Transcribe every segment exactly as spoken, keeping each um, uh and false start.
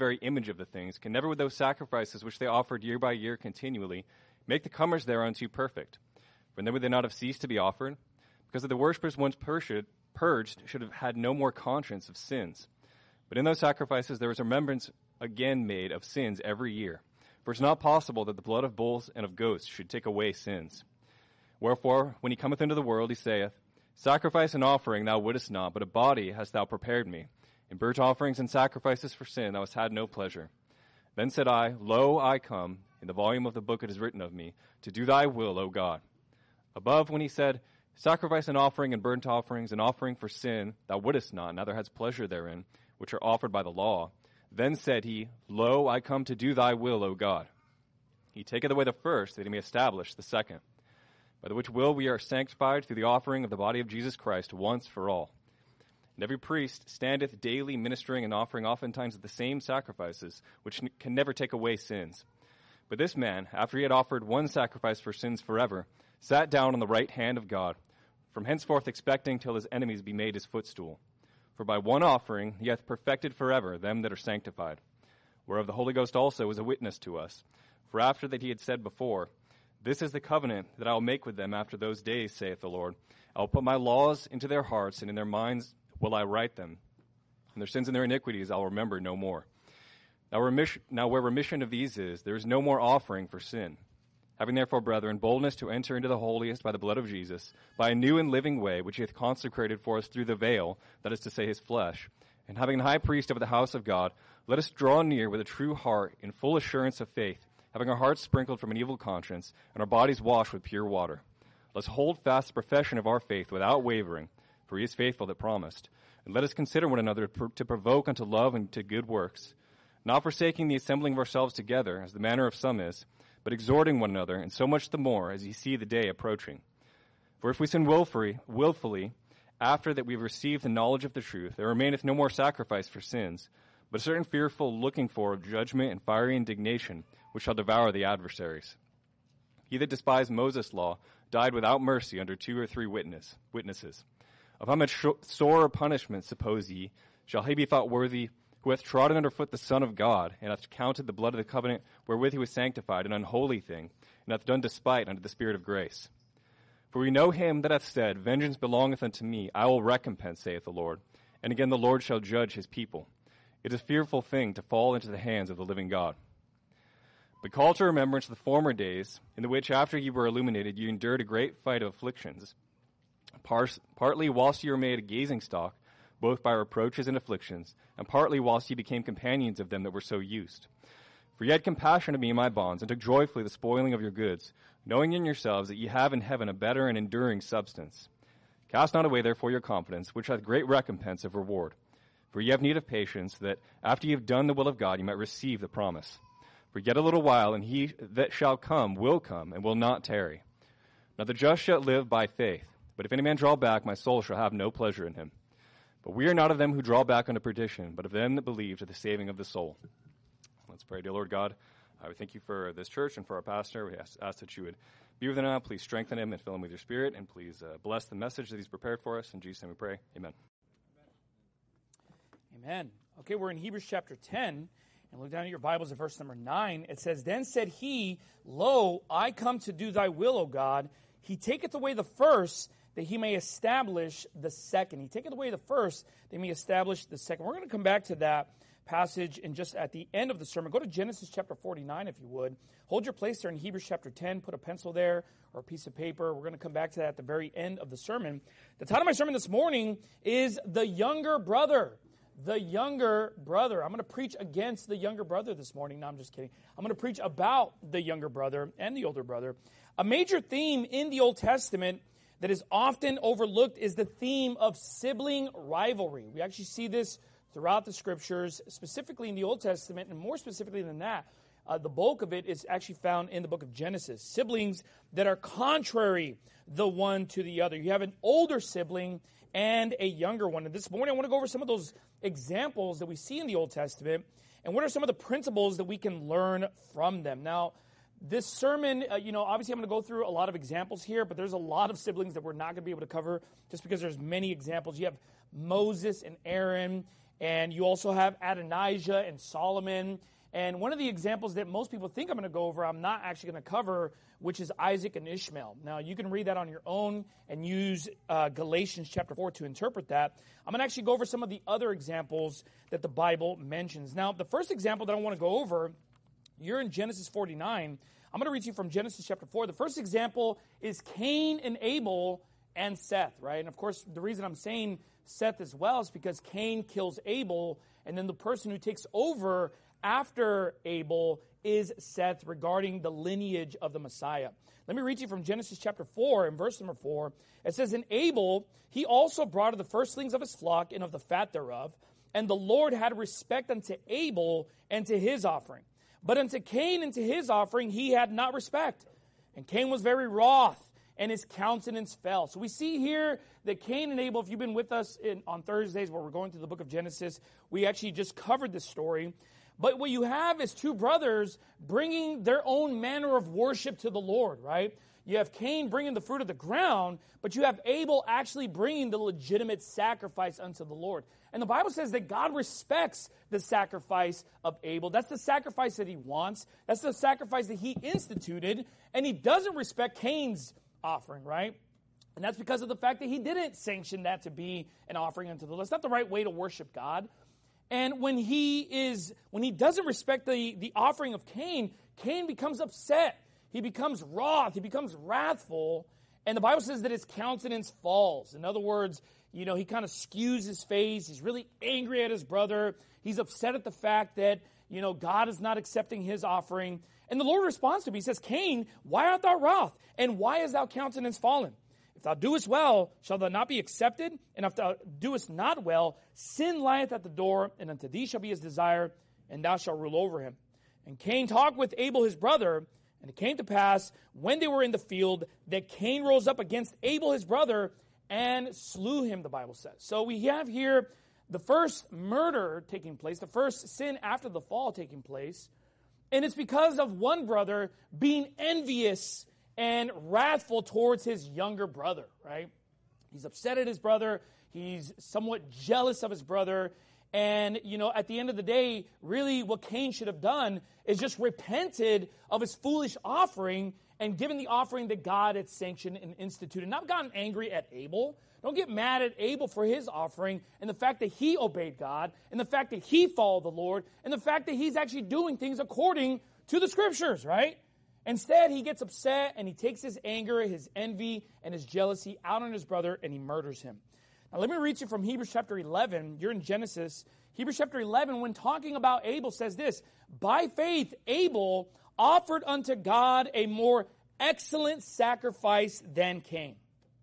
very image of the things, can never with those sacrifices which they offered year by year continually make the comers thereunto perfect. For then would they not have ceased to be offered? Because of the worshippers once purged, purged should have had no more conscience of sins. But in those sacrifices there was remembrance again made of sins every year. For it is not possible that the blood of bulls and of goats should take away sins. Wherefore, when he cometh into the world, he saith, Sacrifice and offering thou wouldest not, but a body hast thou prepared me. In burnt offerings and sacrifices for sin thou hast had no pleasure. Then said I, Lo, I come, in the volume of the book it is written of me, to do thy will, O God. Above, when he said, Sacrifice and offering and burnt offerings and offering for sin thou wouldest not, neither hadst pleasure therein, which are offered by the law. Then said he, Lo, I come to do thy will, O God. He taketh away the first, that he may establish the second. By the which will we are sanctified through the offering of the body of Jesus Christ once for all. And every priest standeth daily ministering and offering oftentimes the same sacrifices, which n- can never take away sins. But this man, after he had offered one sacrifice for sins forever, sat down on the right hand of God, from henceforth expecting till his enemies be made his footstool. For by one offering he hath perfected forever them that are sanctified, whereof the Holy Ghost also is a witness to us. For after that he had said before, This is the covenant that I will make with them after those days, saith the Lord. I will put my laws into their hearts, and in their minds will I write them. And their sins and their iniquities I will remember no more. Now, remission, now where remission of these is, there is no more offering for sin. Having therefore, brethren, boldness to enter into the holiest by the blood of Jesus, by a new and living way, which he hath consecrated for us through the veil, that is to say, his flesh, and having an high priest over the house of God, let us draw near with a true heart in full assurance of faith, having our hearts sprinkled from an evil conscience, and our bodies washed with pure water. Let us hold fast the profession of our faith without wavering, for he is faithful that promised. And let us consider one another to provoke unto love and to good works, not forsaking the assembling of ourselves together, as the manner of some is, but exhorting one another, and so much the more as ye see the day approaching. For if we sin willfully, willfully, after that we have received the knowledge of the truth, there remaineth no more sacrifice for sins, but a certain fearful looking for of judgment and fiery indignation, which shall devour the adversaries. He that despised Moses' law died without mercy under two or three witness, witnesses. Of how much sorer punishment, suppose ye, shall he be thought worthy, who hath trodden under foot the Son of God, and hath counted the blood of the covenant wherewith he was sanctified an unholy thing, and hath done despite unto the Spirit of grace? For we know him that hath said, Vengeance belongeth unto me, I will recompense, saith the Lord. And again the Lord shall judge his people. It is a fearful thing to fall into the hands of the living God. But call to remembrance the former days, in the which after ye were illuminated, ye endured a great fight of afflictions, Pars- partly whilst ye were made a gazing stock, both by reproaches and afflictions, and partly whilst ye became companions of them that were so used. For ye had compassion of me in my bonds, and took joyfully the spoiling of your goods, knowing in yourselves that ye have in heaven a better and enduring substance. Cast not away therefore your confidence, which hath great recompense of reward. For ye have need of patience, that after ye have done the will of God, ye might receive the promise. For yet a little while, and he that shall come will come, and will not tarry. Now the just shall live by faith. But if any man draw back, my soul shall have no pleasure in him. But we are not of them who draw back unto perdition, but of them that believe to the saving of the soul. Let's pray. Dear Lord God, I would thank you for this church and for our pastor. We ask, ask that you would be with him now. Please strengthen him and fill him with your spirit, and please uh, bless the message that he's prepared for us. In Jesus' name we pray. Amen. Amen. Okay, we're in Hebrews chapter ten, and look down at your Bibles at verse number nine. It says, Then said he, Lo, I come to do thy will, O God. He taketh away the first, that he may establish the second. He taketh away the first, that he may establish the second. We're going to come back to that passage in just at the end of the sermon. Go to Genesis chapter forty-nine, if you would. Hold your place there in Hebrews chapter ten. Put a pencil there or a piece of paper. We're going to come back to that at the very end of the sermon. The title of my sermon this morning is The Younger Brother. The younger brother. I'm going to preach against the younger brother this morning. No, I'm just kidding. I'm going to preach about the younger brother and the older brother. A major theme in the Old Testament that is often overlooked is the theme of sibling rivalry. We actually see this throughout the scriptures, specifically in the Old Testament, and more specifically than that, uh, the bulk of it is actually found in the book of Genesis. Siblings that are contrary the one to the other. You have an older sibling and a younger one. And this morning I want to go over some of those examples that we see in the Old Testament, and what are some of the principles that we can learn from them. Now, this sermon, uh, you know, obviously I'm going to go through a lot of examples here, but there's a lot of siblings that we're not going to be able to cover just because there's many examples. You have Moses and Aaron And you also have Adonijah and Solomon. And one of the examples that most people think I'm going to go over, I'm not actually going to cover, which is Isaac and Ishmael. Now, you can read that on your own and use uh, Galatians chapter four to interpret that. I'm going to actually go over some of the other examples that the Bible mentions. Now, the first example that I want to go over, you're in Genesis forty-nine. I'm going to read you from Genesis chapter four. The first example is Cain and Abel and Seth, right? And, of course, the reason I'm saying Seth as well is because Cain kills Abel, and then the person who takes over after Abel is Seth regarding the lineage of the Messiah. Let me read you from Genesis chapter four and verse number four. It says, "And Abel, he also brought of the firstlings of his flock and of the fat thereof. And the Lord had respect unto Abel and to his offering. But unto Cain and to his offering he had not respect. And Cain was very wroth, and his countenance fell." So we see here that Cain and Abel, if you've been with us in, on Thursdays where we're going through the book of Genesis, we actually just covered this story. But what you have is two brothers bringing their own manner of worship to the Lord, right? You have Cain bringing the fruit of the ground, but you have Abel actually bringing the legitimate sacrifice unto the Lord. And the Bible says that God respects the sacrifice of Abel. That's the sacrifice that he wants. That's the sacrifice that he instituted. And he doesn't respect Cain's offering, right? And that's because of the fact that he didn't sanction that to be an offering unto the Lord. It's not the right way to worship God. And when he is, when he doesn't respect the, the offering of Cain, Cain becomes upset. He becomes wroth. He becomes wrathful. And the Bible says that his countenance falls. In other words, you know, he kind of skews his face. He's really angry at his brother. He's upset at the fact that, you know, God is not accepting his offering. And the Lord responds to him. He says, "Cain, why art thou wroth? And why is thou countenance fallen? If thou doest well, shall thou not be accepted? And if thou doest not well, sin lieth at the door, and unto thee shall be his desire, and thou shalt rule over him." And Cain talked with Abel his brother, and it came to pass, when they were in the field, that Cain rose up against Abel his brother, and slew him, the Bible says. So we have here the first murder taking place, the first sin after the fall taking place, and it's because of one brother being envious and wrathful towards his younger brother, right? He's upset at his brother. He's somewhat jealous of his brother. And, you know, at the end of the day, really what Cain should have done is just repented of his foolish offering and given the offering that God had sanctioned and instituted. Not gotten angry at Abel. Don't get mad at Abel for his offering and the fact that he obeyed God and the fact that he followed the Lord and the fact that he's actually doing things according to the Scriptures, right? Instead, he gets upset and he takes his anger, his envy, and his jealousy out on his brother and he murders him. Now, let me read you from Hebrews chapter eleven. You're in Genesis. Hebrews chapter eleven, when talking about Abel, says this: "By faith, Abel offered unto God a more excellent sacrifice than Cain,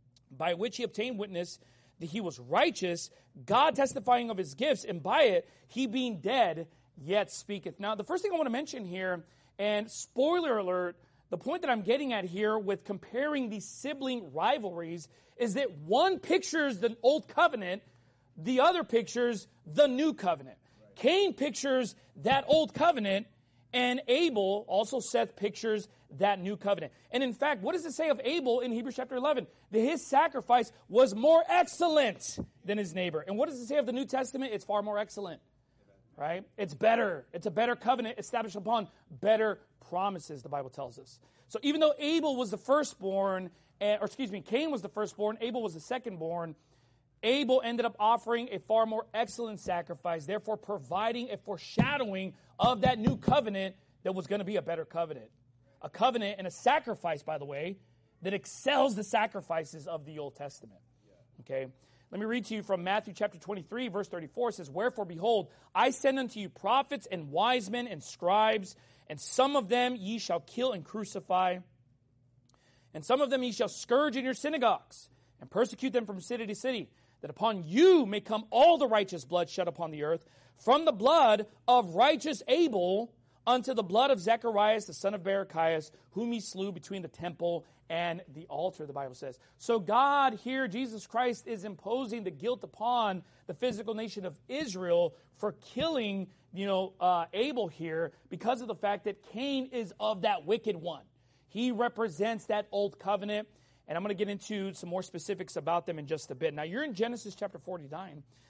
by which he obtained witness that he was righteous, God testifying of his gifts, and by it, he being dead, yet speaketh." Now, the first thing I want to mention here, and spoiler alert, the point that I'm getting at here with comparing these sibling rivalries is that one pictures the old covenant, the other pictures the new covenant. Right. Cain pictures that old covenant, and Abel, also Seth, pictures that new covenant. And in fact, what does it say of Abel in Hebrews chapter eleven? That his sacrifice was more excellent than his neighbor. And what does it say of the New Testament? It's far more excellent. Right? It's better. It's a better covenant established upon better promises, the Bible tells us. So even though Abel was the firstborn, or excuse me, Cain was the firstborn, Abel was the secondborn, Abel ended up offering a far more excellent sacrifice, therefore providing a foreshadowing of that new covenant that was going to be a better covenant. A covenant and a sacrifice, by the way, that excels the sacrifices of the Old Testament. Okay? Let me read to you from Matthew chapter twenty-three, verse thirty-four. It says, "Wherefore, behold, I send unto you prophets and wise men and scribes, and some of them ye shall kill and crucify, and some of them ye shall scourge in your synagogues, and persecute them from city to city, that upon you may come all the righteous blood shed upon the earth, from the blood of righteous Abel unto the blood of Zacharias, the son of Barachias, whom he slew between the temple and the altar," the Bible says. So God here, Jesus Christ, is imposing the guilt upon the physical nation of Israel for killing, you know, uh, Abel here because of the fact that Cain is of that wicked one. He represents that old covenant, and I'm going to get into some more specifics about them in just a bit. Now, you're in Genesis chapter forty-nine,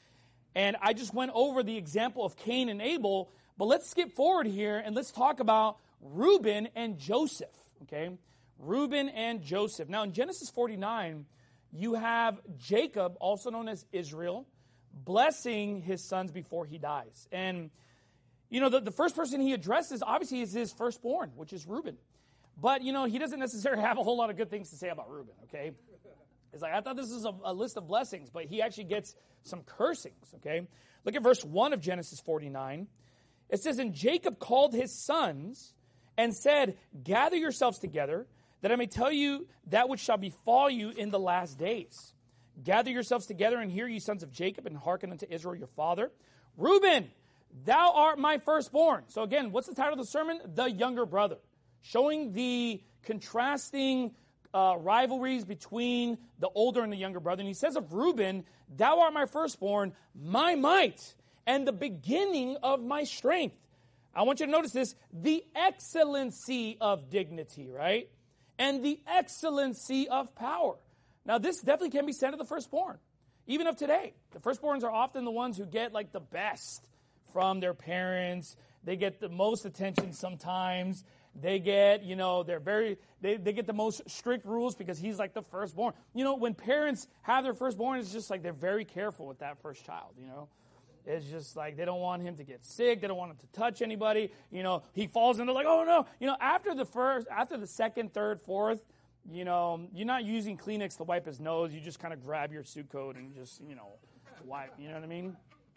And I just went over the example of Cain and Abel, but let's skip forward here and let's talk about Reuben and Joseph, okay? Reuben and Joseph. Now in Genesis forty-nine, you have Jacob, also known as Israel, blessing his sons before he dies. And, you know, the, the first person he addresses, obviously, is his firstborn, which is Reuben. But, you know, he doesn't necessarily have a whole lot of good things to say about Reuben, okay? It's like, I thought this was a, a list of blessings, but he actually gets some cursings, okay? Look at verse one of Genesis forty-nine. It says, and Jacob called his sons and said, gather yourselves together, that I may tell you that which shall befall you in the last days. Gather yourselves together and hear, ye sons of Jacob, and hearken unto Israel your father. Reuben, thou art my firstborn. So again, what's the title of the sermon? The younger brother. Showing the contrasting uh, rivalries between the older and the younger brother. And he says of Reuben, thou art my firstborn, my might, and the beginning of my strength. I want you to notice this, the excellency of dignity, right? And the excellency of power. Now, this definitely can be said of the firstborn, even of today. The firstborns are often the ones who get like the best from their parents. They get the most attention sometimes. They get, you know, they're very, they, they get the most strict rules because he's like the firstborn. You know, when parents have their firstborn, it's just like they're very careful with that first child, you know. It's just like they don't want him to get sick. They don't want him to touch anybody. You know, he falls into like, oh no. You know, after the first, after the second, third, fourth, you know, you're not using Kleenex to wipe his nose. You just kind of grab your suit coat and just, you know, wipe. You know what I mean?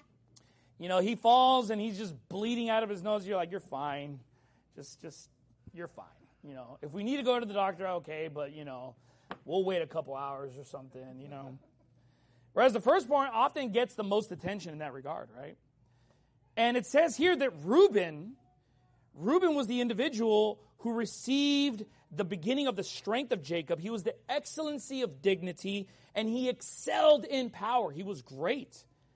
You know, he falls and he's just bleeding out of his nose. You're like, you're fine. Just, just, you're fine. You know, if we need to go to the doctor, okay, but, you know, we'll wait a couple hours or something, you know. Whereas the firstborn often gets the most attention in that regard, right? And it says here that Reuben, Reuben was the individual who received the beginning of the strength of Jacob. He was the excellency of dignity, and he excelled in power. He was great.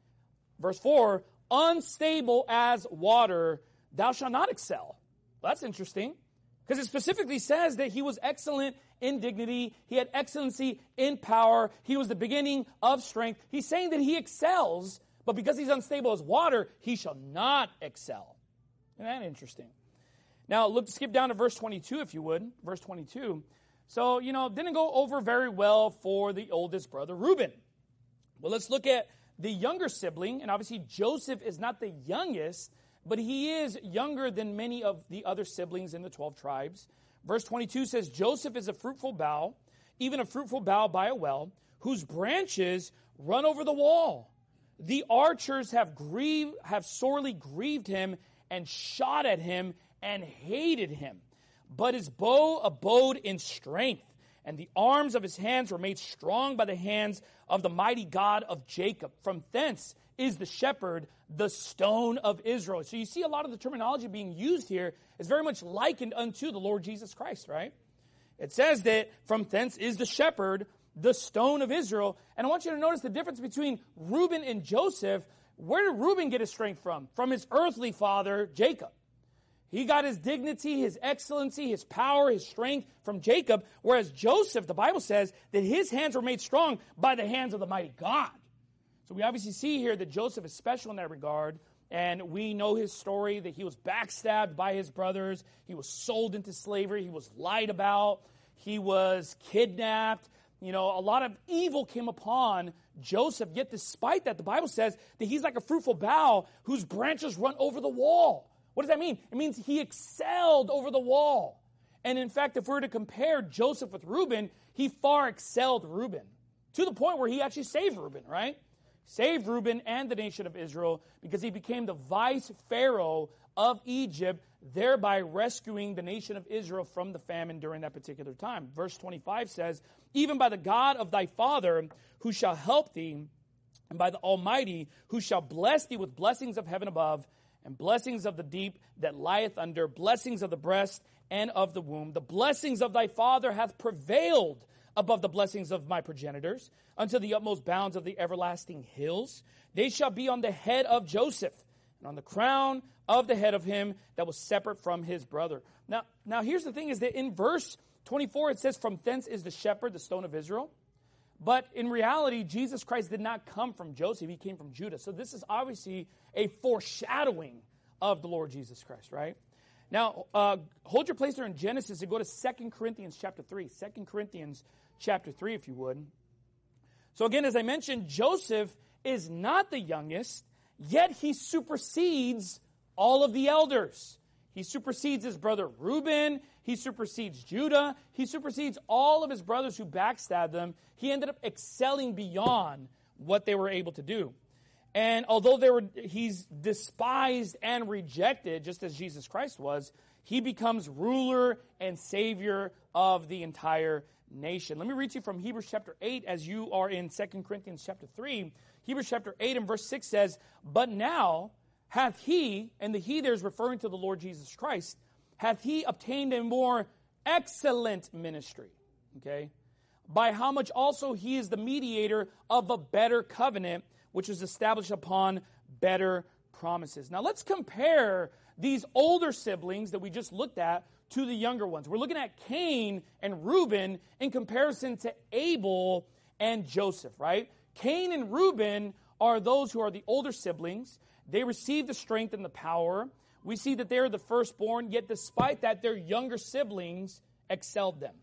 Verse four, unstable as water, thou shalt not excel. Well, that's interesting, because it specifically says that he was excellent in dignity. He had excellency in power. He was the beginning of strength. He's saying that he excels, but because he's unstable as water, he shall not excel. Isn't that interesting? Now, look, skip down to verse twenty-two, if you would. Verse twenty-two. So, you know, didn't go over very well for the oldest brother, Reuben. Well, let's look at the younger sibling. And obviously, Joseph is not the youngest, but he is younger than many of the other siblings in the twelve tribes. Verse twenty-two says, Joseph is a fruitful bough, even a fruitful bough by a well, whose branches run over the wall. The archers have grieved, have sorely grieved him and shot at him and hated him. But his bow abode in strength, and the arms of his hands were made strong by the hands of the mighty God of Jacob. From thence is the shepherd, the stone of Israel. So you see a lot of the terminology being used here is very much likened unto the Lord Jesus Christ, right? It says that from thence is the shepherd, the stone of Israel. And I want you to notice the difference between Reuben and Joseph. Where did Reuben get his strength from? From his earthly father, Jacob. He got his dignity, his excellency, his power, his strength from Jacob, whereas Joseph, the Bible says, that his hands were made strong by the hands of the mighty God. So we obviously see here that Joseph is special in that regard, and we know his story, that he was backstabbed by his brothers, he was sold into slavery, he was lied about, he was kidnapped. You know, a lot of evil came upon Joseph, yet despite that, the Bible says that he's like a fruitful bough whose branches run over the wall. What does that mean? It means he excelled over the wall. And in fact, if we were to compare Joseph with Reuben, he far excelled Reuben to the point where he actually saved Reuben, right? Saved Reuben and the nation of Israel because he became the vice pharaoh of Egypt, thereby rescuing the nation of Israel from the famine during that particular time. Verse twenty-five says, even by the God of thy father who shall help thee, and by the Almighty who shall bless thee with blessings of heaven above, and blessings of the deep that lieth under, blessings of the breast and of the womb. The blessings of thy father hath prevailed above the blessings of my progenitors, unto the utmost bounds of the everlasting hills. They shall be on the head of Joseph, and on the crown of the head of him that was separate from his brother. Now, now here's the thing, is that in verse twenty-four, it says, from thence is the shepherd, the stone of Israel. But in reality, Jesus Christ did not come from Joseph. He came from Judah. So this is obviously a foreshadowing of the Lord Jesus Christ, right? Now, uh, hold your place there in Genesis and go to Second Corinthians chapter three. Second Corinthians chapter three, if you would. So again, as I mentioned, Joseph is not the youngest, yet he supersedes all of the elders. He supersedes his brother Reuben. He supersedes Judah. He supersedes all of his brothers who backstabbed them. He ended up excelling beyond what they were able to do. And although they were, he's despised and rejected, just as Jesus Christ was, he becomes ruler and savior of the entire nation. Let me read to you from Hebrews chapter eight as you are in Second Corinthians chapter three. Hebrews chapter eight and verse six says, "But now hath he," and the he there is referring to the Lord Jesus Christ, "hath he obtained a more excellent ministry." Okay? "By how much also he is the mediator of a better covenant, which is established upon better promises." Now let's compare these older siblings that we just looked at to the younger ones. We're looking at Cain and Reuben in comparison to Abel and Joseph, right? Cain and Reuben are those who are the older siblings. They receive the strength and the power. We see that they're the firstborn, yet despite that, their younger siblings excelled them.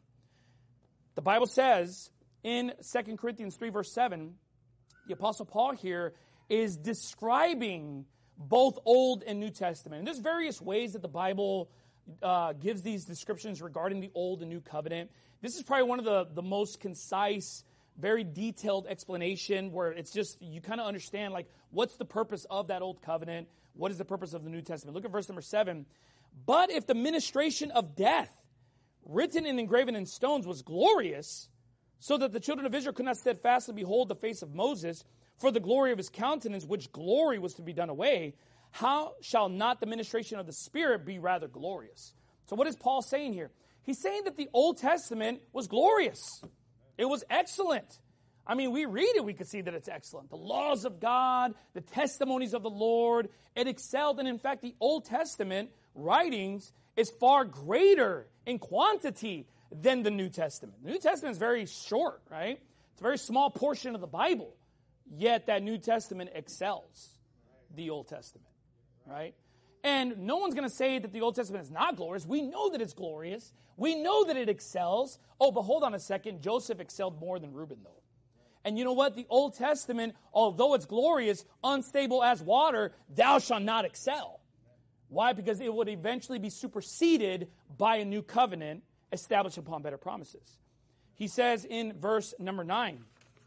The Bible says in Second Corinthians three, verse seven, the Apostle Paul here is describing both Old and New Testament. And there's various ways that the Bible uh, gives these descriptions regarding the Old and New Covenant. This is probably one of the, the most concise, very detailed explanation where it's just, you kind of understand, like, what's the purpose of that Old Covenant? What is the purpose of the New Testament? Look at verse number seven. "But if the ministration of death, written and engraven in stones, was glorious, so that the children of Israel could not steadfastly behold the face of Moses for the glory of his countenance, which glory was to be done away, how shall not the ministration of the Spirit be rather glorious?" So what is Paul saying here? He's saying that the Old Testament was glorious. It was excellent. I mean, we read it, we could see that it's excellent. The laws of God, the testimonies of the Lord, it excelled. And in fact, the Old Testament writings is far greater in quantity than the New Testament. The New Testament is very short, right? It's a very small portion of the Bible. Yet that New Testament excels the Old Testament, right? And no one's going to say that the Old Testament is not glorious. We know that it's glorious. We know that it excels. Oh, but hold on a second. Joseph excelled more than Reuben, though. And you know what? The Old Testament, although it's glorious, unstable as water, thou shalt not excel. Why? Because it would eventually be superseded by a new covenant established upon better promises. He says in verse number nine,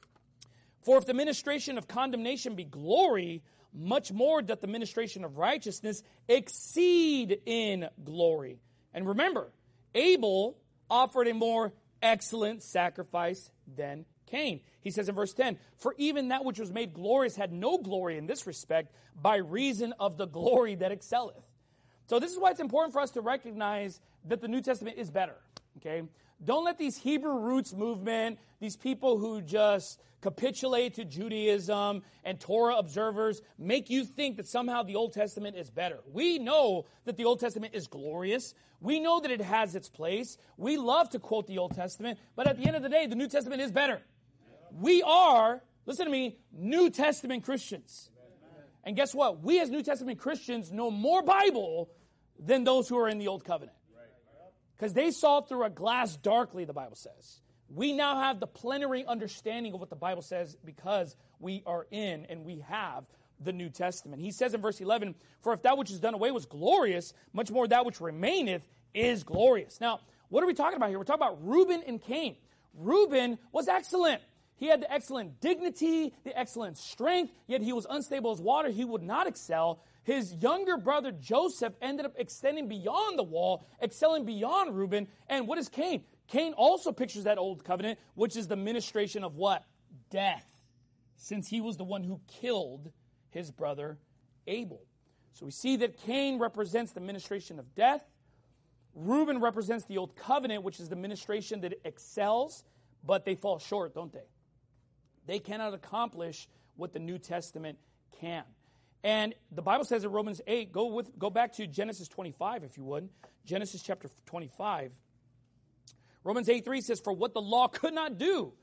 "For if the ministration of condemnation be glory, much more doth the ministration of righteousness exceed in glory." And remember, Abel offered a more excellent sacrifice than Cain. He says in verse ten, "For even that which was made glorious had no glory in this respect, by reason of the glory that excelleth." So this is why it's important for us to recognize that the New Testament is better, okay? Don't let these Hebrew roots movement, these people who just capitulate to Judaism and Torah observers, make you think that somehow the Old Testament is better. We know that the Old Testament is glorious. We know that it has its place. We love to quote the Old Testament, but at the end of the day, the New Testament is better. We are, listen to me, New Testament Christians. And guess what? We as New Testament Christians know more Bible than those who are in the Old Covenant. Because they saw through a glass darkly, the Bible says. We now have the plenary understanding of what the Bible says because we are in and we have the New Testament. He says in verse eleven, "For if that which is done away was glorious, much more that which remaineth is glorious." Now, what are we talking about here? We're talking about Reuben and Cain. Reuben was excellent. He had the excellent dignity, the excellent strength, yet he was unstable as water. He would not excel. His younger brother Joseph ended up extending beyond the wall, excelling beyond Reuben. And what is Cain? Cain also pictures that old covenant, which is the ministration of what? Death. Since he was the one who killed his brother Abel. So we see that Cain represents the ministration of death. Reuben represents the old covenant, which is the ministration that excels, but they fall short, don't they? They cannot accomplish what the New Testament can. And the Bible says in Romans eight, go with go back to Genesis twenty-five, if you would. Genesis chapter twenty-five. Romans eight three says, "For what the law could not do,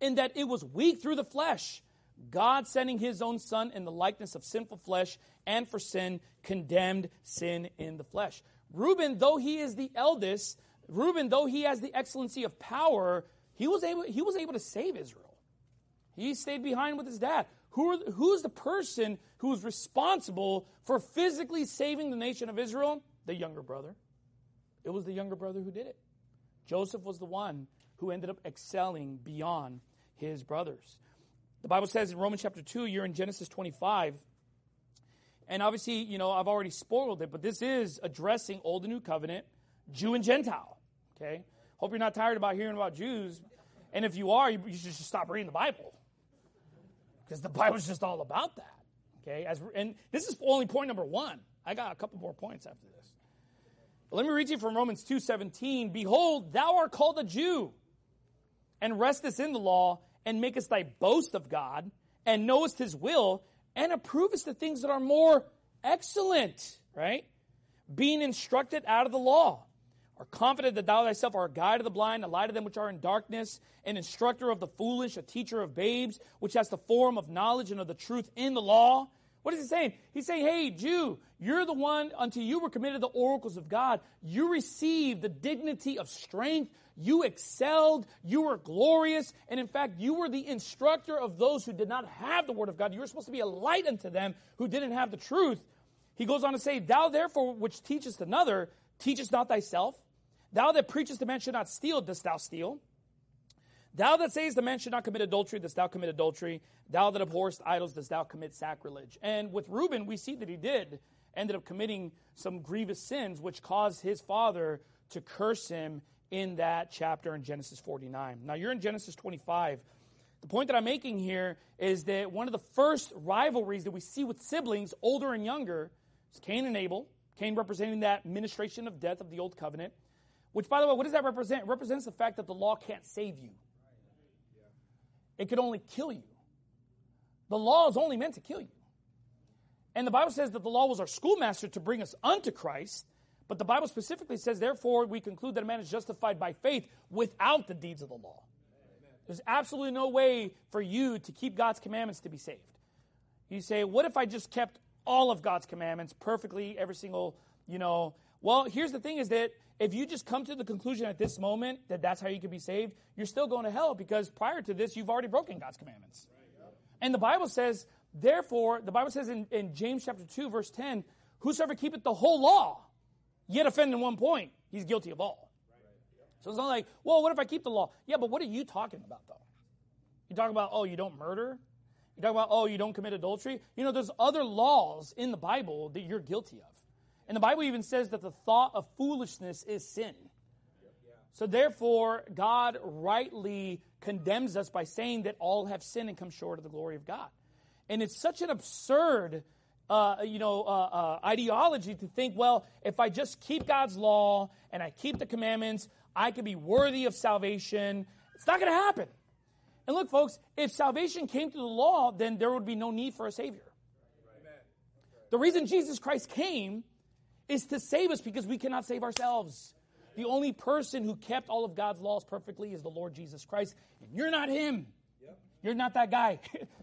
in that it was weak through the flesh, God sending his own son in the likeness of sinful flesh and for sin condemned sin in the flesh. Reuben, though he is the eldest, Reuben, though he has the excellency of power, he was able, he was able to save Israel. He stayed behind with his dad. Who are, who's the person who is responsible for physically saving the nation of Israel? The younger brother. It was the younger brother who did it. Joseph was the one who ended up excelling beyond his brothers. The Bible says in Romans chapter two, you're in Genesis twenty-five. And obviously, you know, I've already spoiled it, but this is addressing Old and New Covenant, Jew and Gentile. Okay? Hope you're not tired about hearing about Jews. And if you are, you, you should just stop reading the Bible. Because the Bible's just all about that. Okay? As, and this is only point number one. I got a couple more points after this. But let me read to you from Romans two seventeen. Behold, thou art called a Jew, and restest in the law, and makest thy boast of God, and knowest his will, and approvest the things that are more excellent, right? Being instructed out of the law, are confident that thou thyself art a guide of the blind, a light of them which are in darkness, an instructor of the foolish, a teacher of babes, which has the form of knowledge and of the truth in the law. What is he saying? He's saying, hey, Jew, you're the one, unto you were committed the oracles of God. You received the dignity of strength. You excelled. You were glorious. And in fact, you were the instructor of those who did not have the word of God. You were supposed to be a light unto them who didn't have the truth. He goes on to say, thou therefore which teachest another, teachest not thyself. Thou that preachest a man should not steal, dost thou steal? Thou that sayest a man should not commit adultery, dost thou commit adultery? Thou that abhorrest idols, dost thou commit sacrilege? And with Reuben, we see that he did, ended up committing some grievous sins, which caused his father to curse him in that chapter in Genesis forty-nine. Now, you're in Genesis twenty-five. The point that I'm making here is that one of the first rivalries that we see with siblings, older and younger, is Cain and Abel. Cain representing that ministration of death of the old covenant. Which, by the way, what does that represent? It represents the fact that the law can't save you. It can only kill you. The law is only meant to kill you. And the Bible says that the law was our schoolmaster to bring us unto Christ. But the Bible specifically says, therefore, we conclude that a man is justified by faith without the deeds of the law. There's absolutely no way for you to keep God's commandments to be saved. You say, what if I just kept all of God's commandments perfectly, every single, you know. Well, here's the thing is that if you just come to the conclusion at this moment that that's how you can be saved, you're still going to hell because prior to this, you've already broken God's commandments. And the Bible says, therefore, the Bible says in, in James chapter two, verse ten, whosoever keepeth the whole law, yet offend in one point, he's guilty of all. So it's not like, well, what if I keep the law? Yeah, but what are you talking about, though? You talk about, oh, you don't murder? You talk about, oh, you don't commit adultery? You know, there's other laws in the Bible that you're guilty of. And the Bible even says that the thought of foolishness is sin. So therefore, God rightly condemns us by saying that all have sinned and come short of the glory of God. And it's such an absurd, uh, you know, uh, uh, ideology to think, well, if I just keep God's law and I keep the commandments, I can be worthy of salvation. It's not going to happen. And look, folks, if salvation came through the law, then there would be no need for a Savior. The reason Jesus Christ came is to save us because we cannot save ourselves. The only person who kept all of God's laws perfectly is the Lord Jesus Christ. And you're not him. Yep. You're not that guy.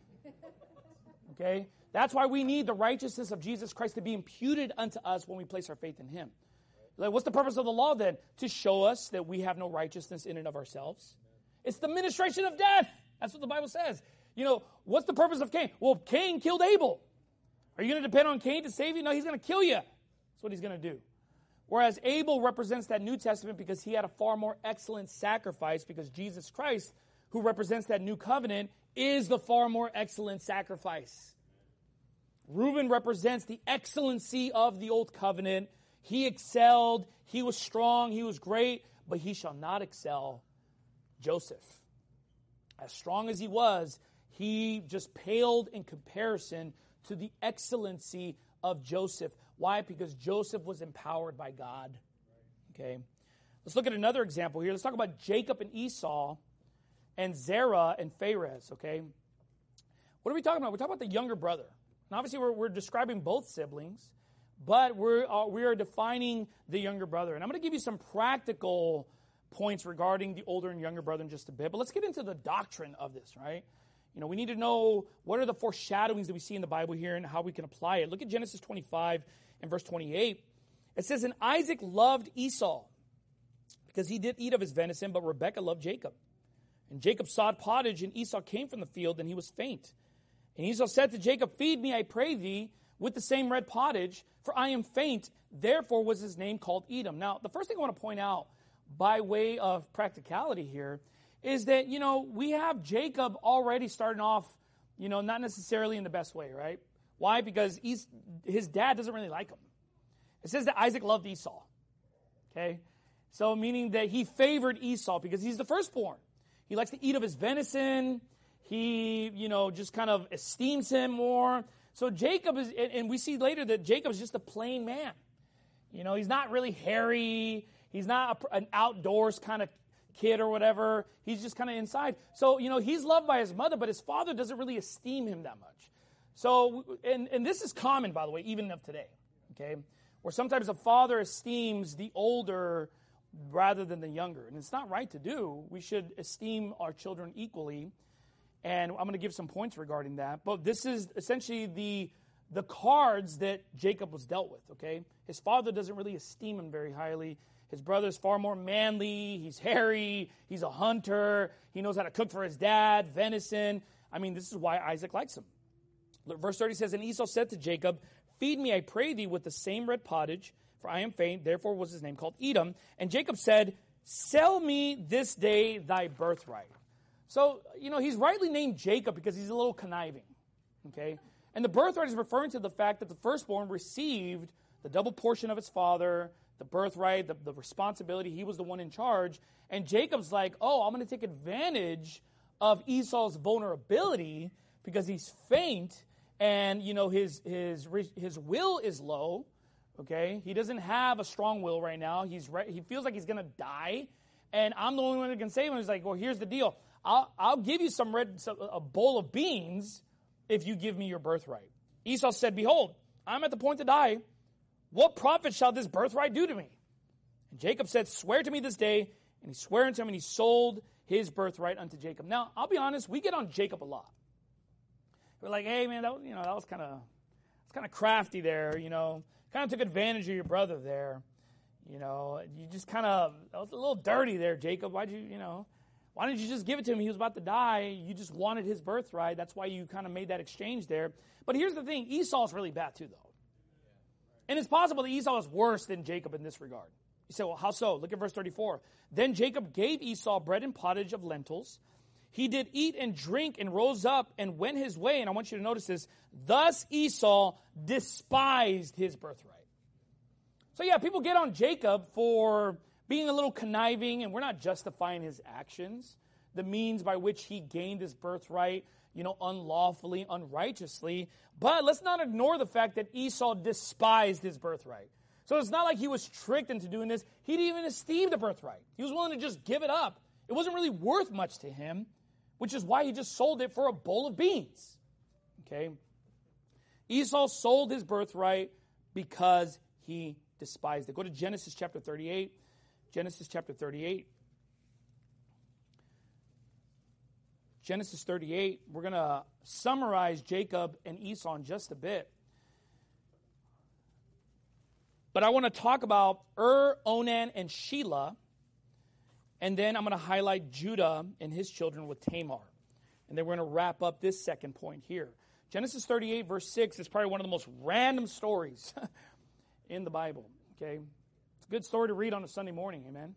Okay? That's why we need the righteousness of Jesus Christ to be imputed unto us when we place our faith in him. Like, what's the purpose of the law then? To show us that we have no righteousness in and of ourselves. It's the ministration of death. That's what the Bible says. You know, what's the purpose of Cain? Well, Cain killed Abel. Are you going to depend on Cain to save you? No, he's going to kill you. That's what he's going to do. Whereas Abel represents that New Testament because he had a far more excellent sacrifice because Jesus Christ, who represents that new covenant, is the far more excellent sacrifice. Reuben represents the excellency of the old covenant. He excelled. He was strong. He was great. But he shall not excel Joseph. As strong as he was, he just paled in comparison to the excellency of Joseph. Why? Because Joseph was empowered by God. Okay. Let's look at another example here. Let's talk about Jacob and Esau and Zerah and Pharez. Okay. What are we talking about? We're talking about the younger brother. And obviously we're, we're describing both siblings, but we're, uh, we are defining the younger brother. And I'm going to give you some practical points regarding the older and younger brother in just a bit. But let's get into the doctrine of this, right? You know, we need to know what are the foreshadowings that we see in the Bible here and how we can apply it. Look at Genesis twenty-five and verse twenty-eight. It says, and Isaac loved Esau because he did eat of his venison, but Rebekah loved Jacob. And Jacob sought pottage, and Esau came from the field, and he was faint. And Esau said to Jacob, feed me, I pray thee, with the same red pottage, for I am faint. Therefore was his name called Edom. Now, the first thing I want to point out by way of practicality here is that, you know, we have Jacob already starting off, you know, not necessarily in the best way, right? Why? Because he's, his dad doesn't really like him. It says that Isaac loved Esau, okay? So meaning that he favored Esau because he's the firstborn. He likes to eat of his venison. He, you know, just kind of esteems him more. So Jacob is, and we see later that Jacob is just a plain man. You know, he's not really hairy. He's not a, an outdoors kind of kid or whatever. He's just kind of inside. So, you know, he's loved by his mother, but his father doesn't really esteem him that much. So, and, and this is common, by the way, even of today, okay? Where sometimes a father esteems the older rather than the younger. And it's not right to do. We should esteem our children equally. And I'm going to give some points regarding that. But this is essentially the the cards that Jacob was dealt with, okay? His father doesn't really esteem him very highly. His brother's far more manly. He's hairy. He's a hunter. He knows how to cook for his dad, venison. I mean, this is why Isaac likes him. Verse thirty says, and Esau said to Jacob, feed me, I pray thee, with the same red pottage, for I am faint. Therefore was his name called Edom. And Jacob said, sell me this day thy birthright. So, you know, he's rightly named Jacob because he's a little conniving, okay? And the birthright is referring to the fact that the firstborn received the double portion of his father, the birthright, the, the responsibility. He was the one in charge. And Jacob's like, oh, I'm going to take advantage of Esau's vulnerability because he's faint and, you know, his his his will is low, okay? He doesn't have a strong will right now. He's re- He feels like he's going to die. And I'm the only one that can save him. He's like, well, here's the deal. I'll, I'll give you some red, some, a bowl of beans if you give me your birthright. Esau said, behold, I'm at the point to die. What profit shall this birthright do to me? And Jacob said, swear to me this day. And he swore unto him, and he sold his birthright unto Jacob. Now, I'll be honest, we get on Jacob a lot. We're like, hey, man, that was, you know, that was kind of it's kind of crafty there, you know. Kind of took advantage of your brother there. You know, you just kind of, that was a little dirty there, Jacob. Why'd you, you know, why didn't you just give it to him? He was about to die. You just wanted his birthright. That's why you kind of made that exchange there. But here's the thing. Esau's really bad too, though. And it's possible that Esau is worse than Jacob in this regard. You say, well, how so? Look at verse thirty-four. Then Jacob gave Esau bread and pottage of lentils. He did eat and drink and rose up and went his way. And I want you to notice this. Thus Esau despised his birthright. So yeah, people get on Jacob for being a little conniving, and we're not justifying his actions, the means by which he gained his birthright, you know, unlawfully, unrighteously. But let's not ignore the fact that Esau despised his birthright. So it's not like he was tricked into doing this. He didn't even esteem the birthright. He was willing to just give it up. It wasn't really worth much to him, which is why he just sold it for a bowl of beans. Okay? Esau sold his birthright because he despised it. Go to Genesis chapter thirty-eight. Genesis chapter thirty-eight. Genesis thirty-eight. We're going to summarize Jacob and Esau in just a bit. But I want to talk about Ur, Onan, and Shelah. And then I'm going to highlight Judah and his children with Tamar. And then we're going to wrap up this second point here. Genesis thirty-eight, verse six is probably one of the most random stories in the Bible. Okay? It's a good story to read on a Sunday morning. Amen?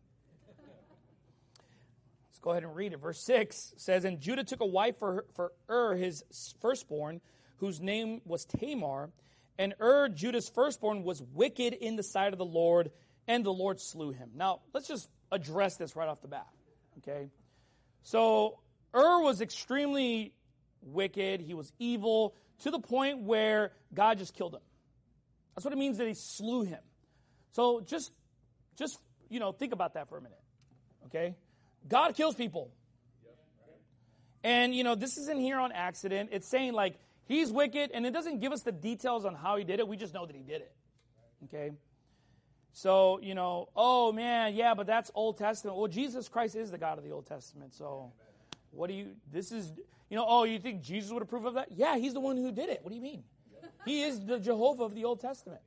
Let's go ahead and read it. Verse six says, and Judah took a wife for, her, for Ur, his firstborn, whose name was Tamar. And Ur, Judah's firstborn, was wicked in the sight of the Lord, and the Lord slew him. Now, let's just address this right off the bat, okay? So, Ur was extremely wicked. He was evil to the point where God just killed him. That's what it means that he slew him. So, just, just you know, think about that for a minute, okay? God kills people. And, you know, this isn't here on accident. It's saying, like, he's wicked, and it doesn't give us the details on how he did it. We just know that he did it, okay? So, you know, oh man, yeah, but that's Old Testament. Well, Jesus Christ is the God of the Old Testament. So what do you, this is, you know, oh, you think Jesus would approve of that? Yeah, he's the one who did it. What do you mean? He is the Jehovah of the Old Testament.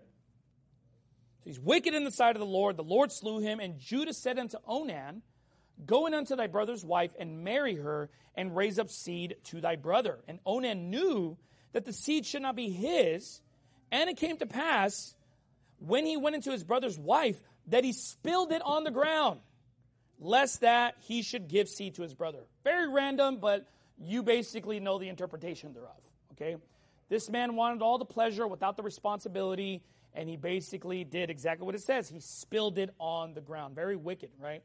So he's wicked in the sight of the Lord. The Lord slew him. And Judah said unto Onan, go in unto thy brother's wife and marry her and raise up seed to thy brother. And Onan knew that the seed should not be his. And it came to pass when he went into his brother's wife that he spilled it on the ground, lest that he should give seed to his brother. Very random, but you basically know the interpretation thereof. Okay? This man wanted all the pleasure without the responsibility. And he basically did exactly what it says. He spilled it on the ground. Very wicked, right?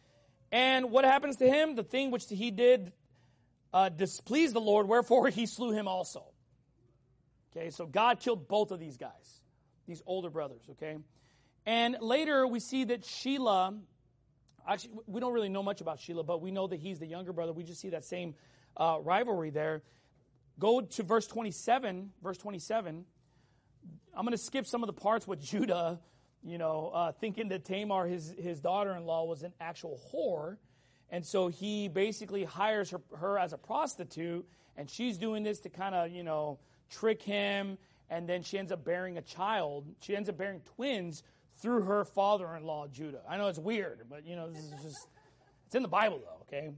And what happens to him? The thing which he did uh, displeased the Lord, wherefore he slew him also. Okay, so God killed both of these guys, these older brothers, okay? And later we see that Shelah, actually we don't really know much about Shelah, but we know that he's the younger brother. We just see that same uh, rivalry there. Go to verse twenty-seven, verse twenty-seven. I'm going to skip some of the parts with Judah, you know, uh, thinking that Tamar, his, his daughter-in-law, was an actual whore. And so he basically hires her, her as a prostitute, and she's doing this to kind of, you know, trick him. And then she ends up bearing a child. She ends up bearing twins through her father-in-law, Judah. I know it's weird, but, you know, this is just, it's in the Bible, though, okay?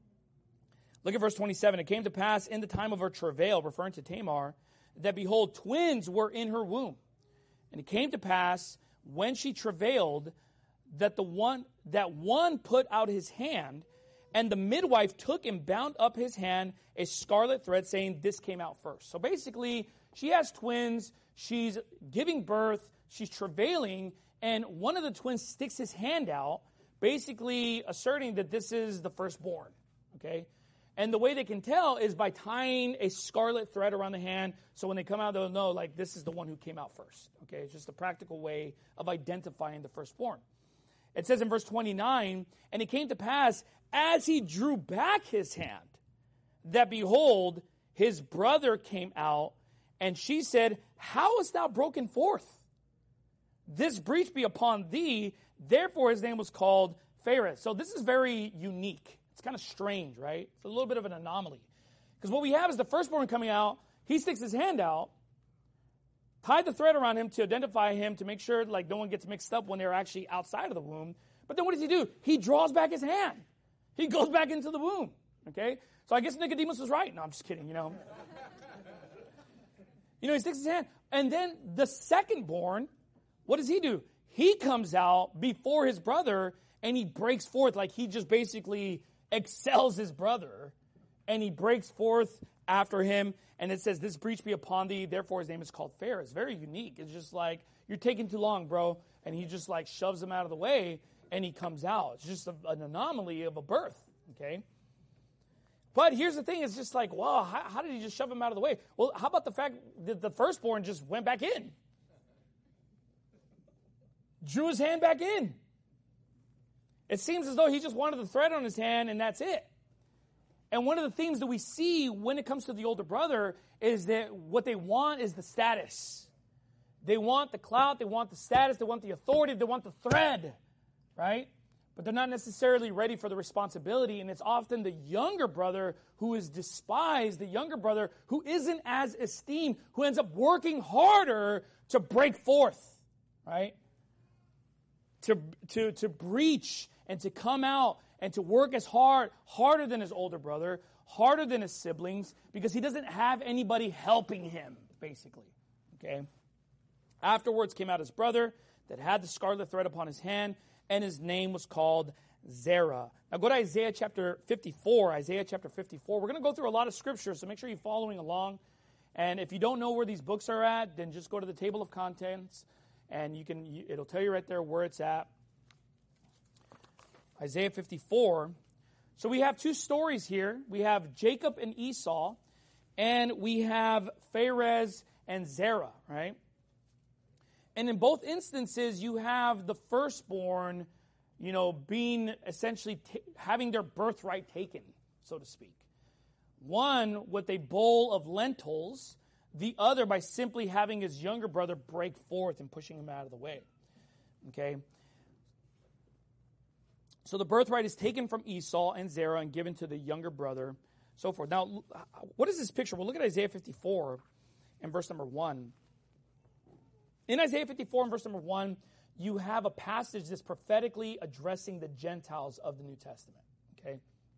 Look at verse twenty-seven. It came to pass in the time of her travail, referring to Tamar, that behold, twins were in her womb. And it came to pass when she travailed that the one that one put out his hand, and the midwife took and bound up his hand a scarlet thread, saying, this came out first. So basically, she has twins, she's giving birth, she's travailing, and one of the twins sticks his hand out, basically asserting that this is the firstborn. Okay? And the way they can tell is by tying a scarlet thread around the hand, so when they come out, they'll know, like, this is the one who came out first. Okay, it's just a practical way of identifying the firstborn. It says in verse twenty-nine, and it came to pass, as he drew back his hand, that behold, his brother came out, and she said, how hast thou broken forth? This breach be upon thee. Therefore his name was called Pharez. So this is very unique. It's kind of strange, right? It's a little bit of an anomaly. Because what we have is the firstborn coming out. He sticks his hand out, tied the thread around him to identify him, to make sure like no one gets mixed up when they're actually outside of the womb. But then what does he do? He draws back his hand. He goes back into the womb. Okay? So I guess Nicodemus was right. No, I'm just kidding, you know. You know, he sticks his hand. And then the secondborn, what does he do? He comes out before his brother, and he breaks forth like he just basically excels his brother, and he breaks forth after him, and it says, this breach be upon thee, therefore his name is called Pharez. Very unique. It's just like, you're taking too long, bro, and he just like shoves him out of the way, and he comes out. It's just a, an anomaly of a birth, okay? But here's the thing, it's just like, wow, how, how did he just shove him out of the way? Well, how about the fact that the firstborn just went back in? Drew his hand back in. It seems as though he just wanted the thread on his hand, and that's it. And one of the things that we see when it comes to the older brother is that what they want is the status. They want the clout, they want the status, they want the authority, they want the thread, right? But they're not necessarily ready for the responsibility, and it's often the younger brother who is despised, the younger brother who isn't as esteemed, who ends up working harder to break forth, right? To, to, to breach and to come out and to work as hard, harder than his older brother, harder than his siblings, because he doesn't have anybody helping him, basically. Okay? Afterwards came out his brother that had the scarlet thread upon his hand, and his name was called Zerah. Now go to Isaiah chapter fifty-four. Isaiah chapter fifty-four. We're going to go through a lot of scripture, so make sure you're following along. And if you don't know where these books are at, then just go to the table of contents, and you can. It'll tell you right there where it's at. Isaiah fifty-four. So we have two stories here. We have Jacob and Esau, and we have Pharez and Zerah, right? And in both instances, you have the firstborn, you know, being essentially t- having their birthright taken, so to speak. One with a bowl of lentils, the other by simply having his younger brother break forth and pushing him out of the way. Okay? So the birthright is taken from Esau and Zerah and given to the younger brother, so forth. Now, what is this picture? Well, look at Isaiah fifty-four and verse number one. In Isaiah fifty-four and verse number one, you have a passage that's prophetically addressing the Gentiles of the New Testament. Okay?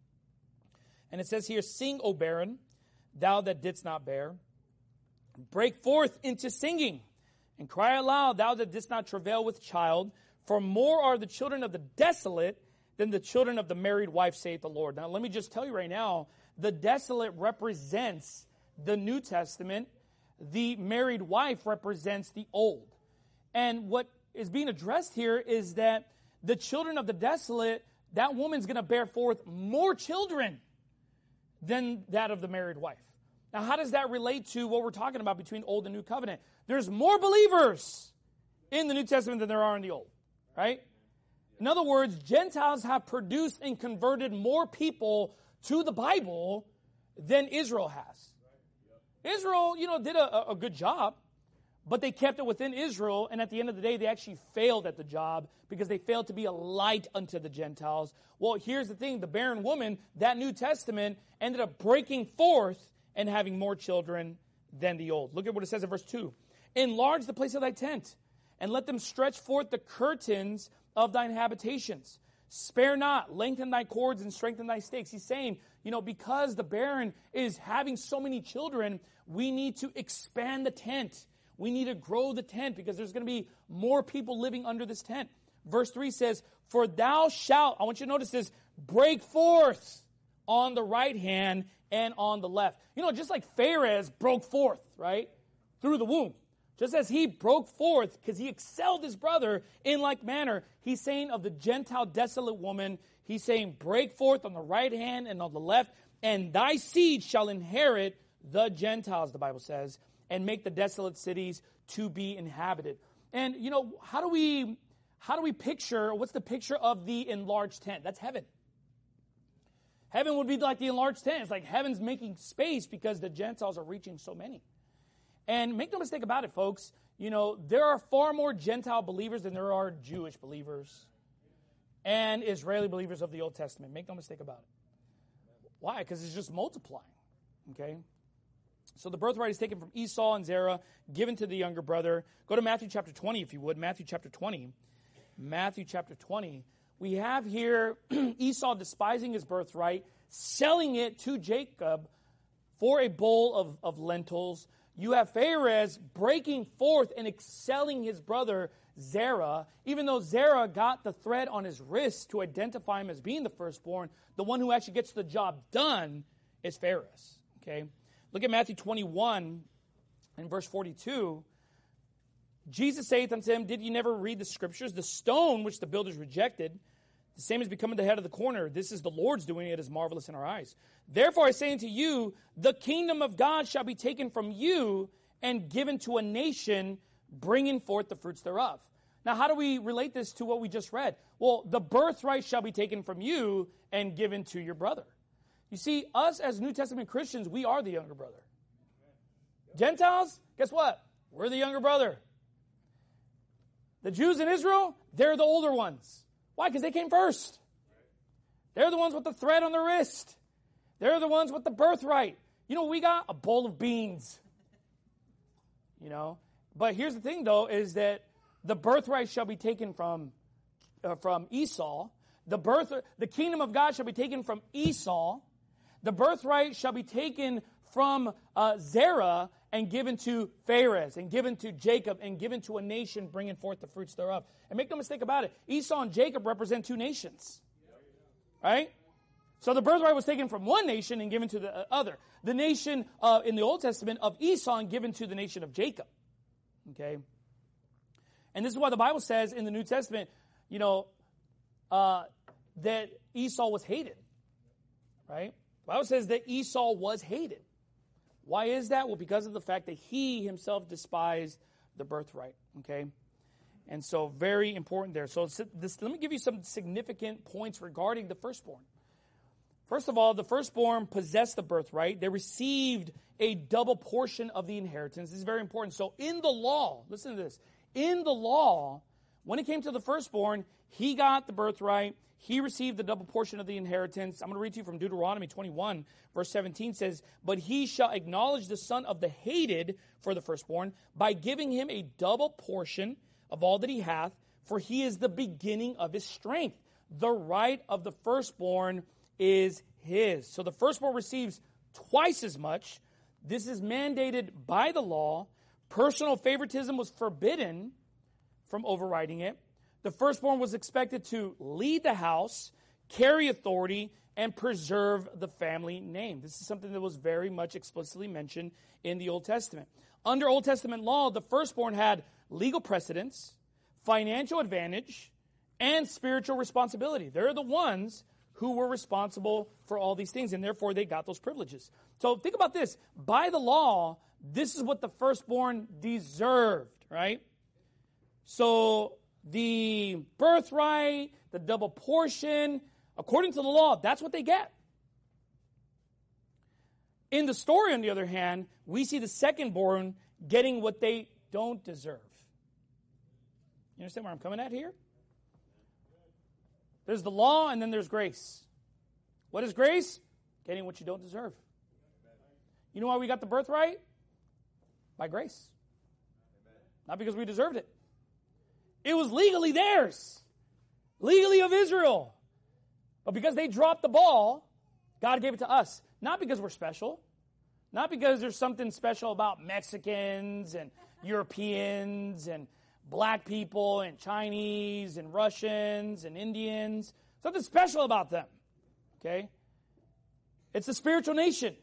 And it says here, "Sing, O barren, thou that didst not bear. Break forth into singing, and cry aloud, thou that didst not travail with child. For more are the children of the desolate than the children of the married wife, saith the Lord." Now, let me just tell you right now, the desolate represents the New Testament. The married wife represents the Old. And what is being addressed here is that the children of the desolate, that woman's going to bear forth more children than that of the married wife. Now, how does that relate to what we're talking about between Old and New Covenant? There's more believers in the New Testament than there are in the Old, right? In other words, Gentiles have produced and converted more people to the Bible than Israel has. Israel, you know, did a, a good job, but they kept it within Israel, and at the end of the day, they actually failed at the job because they failed to be a light unto the Gentiles. Well, here's the thing. The barren woman, that New Testament, ended up breaking forth and having more children than the old. Look at what it says in verse two. "Enlarge the place of thy tent, and let them stretch forth the curtains of thine habitations. Spare not, lengthen thy cords, and strengthen thy stakes." He's saying, you know, because the barren is having so many children, we need to expand the tent. We need to grow the tent because there's going to be more people living under this tent. Verse three says, "For thou shalt," I want you to notice this, "break forth on the right hand and on the left." You know, just like Pharez broke forth, right, through the womb. Just as he broke forth because he excelled his brother in like manner, he's saying of the Gentile desolate woman, he's saying, break forth on the right hand and on the left, and thy seed shall inherit the Gentiles, the Bible says, and make the desolate cities to be inhabited. And, you know, how do we, how do we picture, what's the picture of the enlarged tent? That's heaven. Heaven would be like the enlarged tent. It's like heaven's making space because the Gentiles are reaching so many. And make no mistake about it, folks, you know, there are far more Gentile believers than there are Jewish believers and Israeli believers of the Old Testament. Make no mistake about it. Why? Because it's just multiplying, okay? So the birthright is taken from Esau and Zerah, given to the younger brother. Go to Matthew chapter twenty, if you would. Matthew chapter twenty. Matthew chapter twenty. We have here Esau despising his birthright, selling it to Jacob for a bowl of, of lentils. You have Pharez breaking forth and excelling his brother Zerah. Even though Zerah got the thread on his wrist to identify him as being the firstborn, the one who actually gets the job done is Pharez. Okay? Look at Matthew twenty-one and verse forty-two. "Jesus saith unto him, Did ye never read the scriptures? The stone which the builders rejected, the same is becoming the head of the corner. This is the Lord's doing. It is marvelous in our eyes. Therefore I say unto you, the kingdom of God shall be taken from you and given to a nation, bringing forth the fruits thereof." Now, how do we relate this to what we just read? Well, the birthright shall be taken from you and given to your brother. You see, us as New Testament Christians, we are the younger brother. Gentiles, guess what? We're the younger brother. The Jews in Israel, they're the older ones. Why? Because they came first. They're the ones with the thread on the wrist. They're the ones with the birthright. You know what we got? A bowl of beans. You know? But here's the thing, though, is that the birthright shall be taken from, uh, from Esau. The birth, the kingdom of God shall be taken from Esau. The birthright shall be taken from uh, Zerah and given to Pharez and given to Jacob and given to a nation bringing forth the fruits thereof. And make no mistake about it, Esau and Jacob represent two nations. Right? So the birthright was taken from one nation and given to the other. The nation uh, in the Old Testament of Esau and given to the nation of Jacob. Okay? And this is why the Bible says in the New Testament, you know, uh, that Esau was hated. Right? The Bible says that Esau was hated. Why is that? Well, because of the fact that he himself despised the birthright. Okay? And so very important there. So this, let me give you some significant points regarding the firstborn. First of all, the firstborn possessed the birthright. They received a double portion of the inheritance. This is very important. So in the law, listen to this. In the law, when it came to the firstborn, he got the birthright. He received the double portion of the inheritance. I'm going to read to you from Deuteronomy twenty-one, verse seventeen says, but he shall acknowledge the son of the hated for the firstborn by giving him a double portion of all that he hath, for he is the beginning of his strength. The right of the firstborn is his. So the firstborn receives twice as much. This is mandated by the law. Personal favoritism was forbidden from overriding it. The firstborn was expected to lead the house, carry authority, and preserve the family name. This is something that was very much explicitly mentioned in the Old Testament. Under Old Testament law, the firstborn had legal precedence, financial advantage, and spiritual responsibility. They're the ones who were responsible for all these things, and therefore they got those privileges. So think about this. By the law, this is what the firstborn deserved, right? So the birthright, the double portion, according to the law, that's what they get. In the story, on the other hand, we see the secondborn getting what they don't deserve. You understand where I'm coming at here? There's the law and then there's grace. What is grace? Getting what you don't deserve. You know why we got the birthright? By grace. Not because we deserved it. It was legally theirs. Legally of Israel. But because they dropped the ball, God gave it to us. Not because we're special. Not because there's something special about Mexicans and Europeans and black people and Chinese and Russians and Indians. Something special about them. Okay? It's a spiritual nation.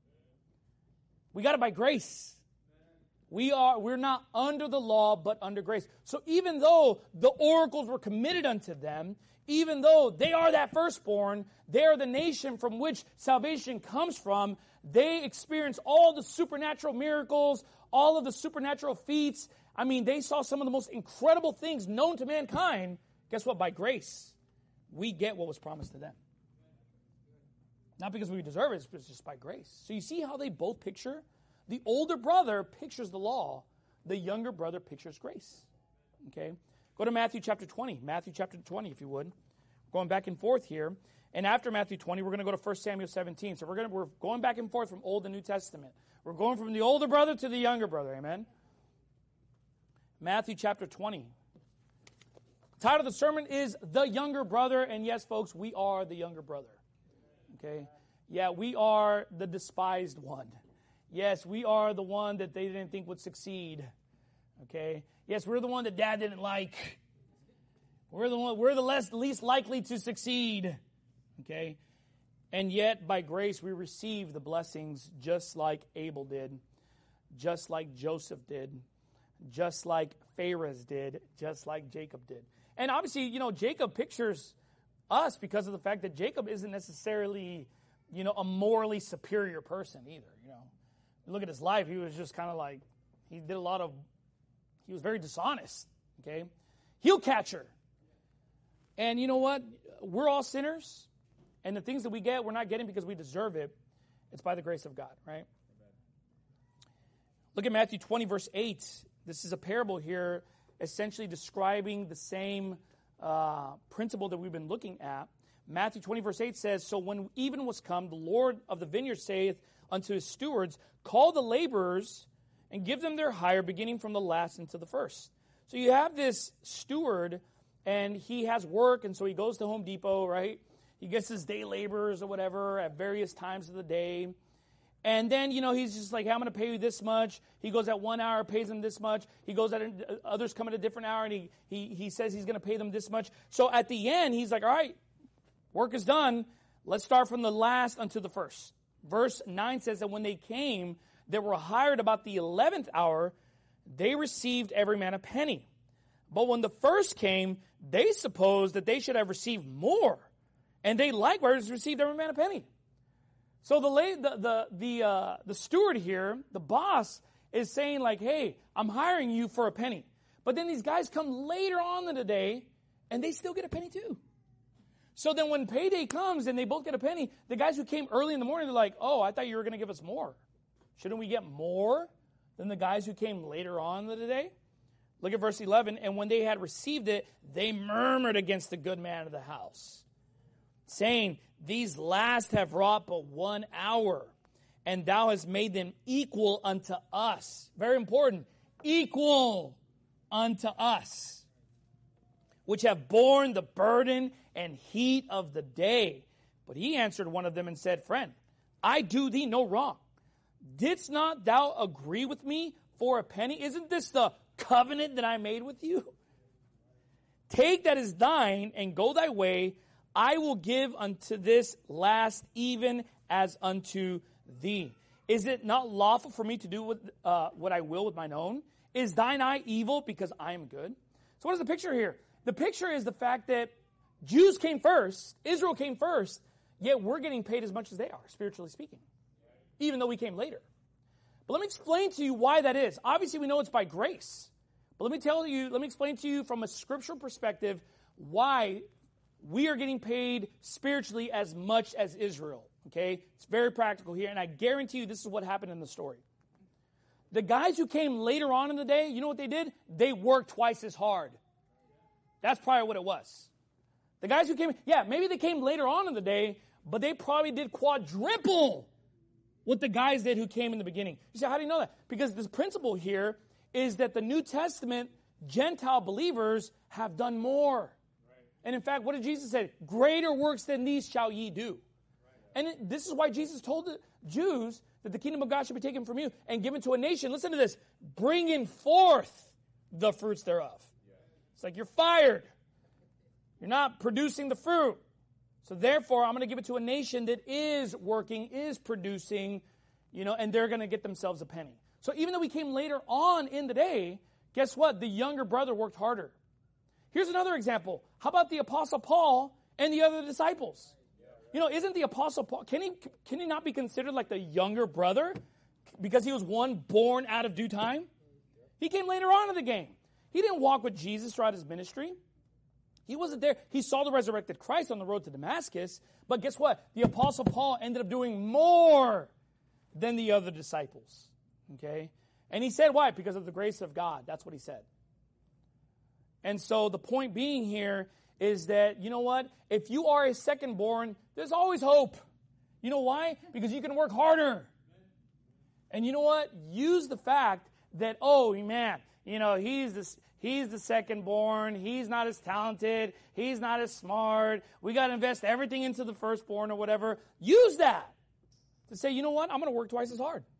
We got it by grace. We are, we're not under the law, but under grace. So even though the oracles were committed unto them, even though they are that firstborn, they are the nation from which salvation comes from, they experience all the supernatural miracles, all of the supernatural feats. I mean, they saw some of the most incredible things known to mankind. Guess what? By grace, we get what was promised to them. Not because we deserve it, it's just by grace. So you see how they both picture? The older brother pictures the law. The younger brother pictures grace. Okay? Go to Matthew chapter twenty. Matthew chapter twenty, if you would. We're going back and forth here. And after Matthew twenty, we're going to go to First Samuel seventeen. So we're going to, we're going back and forth from Old and New Testament. We're going from the older brother to the younger brother. Amen? Matthew chapter twenty. The title of the sermon is The Younger Brother. And yes, folks, we are the younger brother. Okay? Yeah, we are the despised one. Yes, we are the one that they didn't think would succeed. Okay? Yes, we're the one that dad didn't like. We're the one, we're the less, least likely to succeed. Okay? And yet, by grace, we receive the blessings just like Abel did, just like Joseph did, just like Pharez did, just like Jacob did. And obviously, you know, Jacob pictures us because of the fact that Jacob isn't necessarily, you know, a morally superior person either, you know. You look at his life, he was just kind of like, he did a lot of, he was very dishonest, okay? Heel catcher. And you know what? We're all sinners, and the things that we get, we're not getting because we deserve it. It's by the grace of God, right? Amen. Look at Matthew twenty, verse eight. This is a parable here, essentially describing the same uh, principle that we've been looking at. Matthew twenty, verse eight says, so when even was come, the Lord of the vineyard saith unto his stewards, call the laborers and give them their hire, beginning from the last into the first. So you have this steward, and he has work, and so he goes to Home Depot, right? He gets his day laborers or whatever at various times of the day. And then, you know, he's just like, hey, I'm going to pay you this much. He goes at one hour, pays them this much. He goes at, others come at a different hour, and he, he, he says he's going to pay them this much. So at the end, he's like, all right, work is done. Let's start from the last unto the first. Verse nine says that when they came, that were hired about the eleventh hour, they received every man a penny. But when the first came, they supposed that they should have received more. And they likewise received every man a penny. So the the the the, uh, the steward here, the boss, is saying like, hey, I'm hiring you for a penny. But then these guys come later on in the day, and they still get a penny too. So then when payday comes and they both get a penny, the guys who came early in the morning, they're like, oh, I thought you were going to give us more. Shouldn't we get more than the guys who came later on in the day? Look at verse eleven. And when they had received it, they murmured against the good man of the house, saying, these last have wrought but one hour, and thou hast made them equal unto us. Very important. Equal unto us, which have borne the burden and heat of the day. But he answered one of them and said, friend, I do thee no wrong. Didst not thou agree with me for a penny? Isn't this the covenant that I made with you? Take that is thine and go thy way. I will give unto this last even as unto thee. Is it not lawful for me to do what, uh, what I will with mine own? Is thine eye evil because I am good? So what is the picture here? The picture is the fact that Jews came first, Israel came first, yet we're getting paid as much as they are, spiritually speaking, even though we came later. But let me explain to you why that is. Obviously, we know it's by grace. But let me tell you, let me explain to you from a scriptural perspective why we are getting paid spiritually as much as Israel. Okay? It's very practical here, and I guarantee you this is what happened in the story. The guys who came later on in the day, you know what they did? They worked twice as hard. That's probably what it was. The guys who came, yeah, maybe they came later on in the day, but they probably did quadruple what the guys did who came in the beginning. You say, how do you know that? Because this principle here is that the New Testament Gentile believers have done more. Right. And in fact, what did Jesus say? Greater works than these shall ye do. Right. And it, this is why Jesus told the Jews that the kingdom of God should be taken from you and given to a nation. Listen to this. Bringing forth the fruits thereof. Yeah. It's like you're fired. You're not producing the fruit. So therefore, I'm going to give it to a nation that is working, is producing, you know, and they're going to get themselves a penny. So even though we came later on in the day, guess what? The younger brother worked harder. Here's another example. How about the Apostle Paul and the other disciples? You know, isn't the Apostle Paul, can he, can he not be considered like the younger brother because he was one born out of due time? He came later on in the game. He didn't walk with Jesus throughout his ministry. He wasn't there. He saw the resurrected Christ on the road to Damascus. But guess what? The Apostle Paul ended up doing more than the other disciples. Okay? And he said why? Because of the grace of God. That's what he said. And so the point being here is that, you know what? If you are a second born, there's always hope. You know why? Because you can work harder. And you know what? Use the fact that, oh, man, you know, he's this... He's the second born. He's not as talented. He's not as smart. We got to invest everything into the firstborn or whatever. Use that to say, you know what? I'm going to work twice as hard.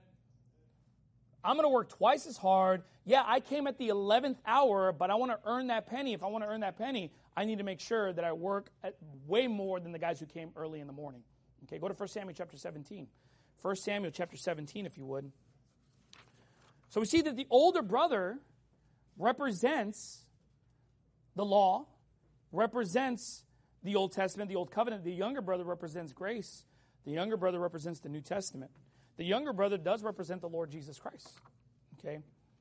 I'm going to work twice as hard. Yeah, I came at the eleventh hour, but I want to earn that penny. If I want to earn that penny, I need to make sure that I work at way more than the guys who came early in the morning. Okay, go to First Samuel chapter seventeen. First Samuel chapter seventeen, if you would. So we see that the older brother represents the law, represents the Old Testament, the Old Covenant. The younger brother represents grace. The younger brother represents the New Testament. The younger brother does represent the Lord Jesus Christ. Okay?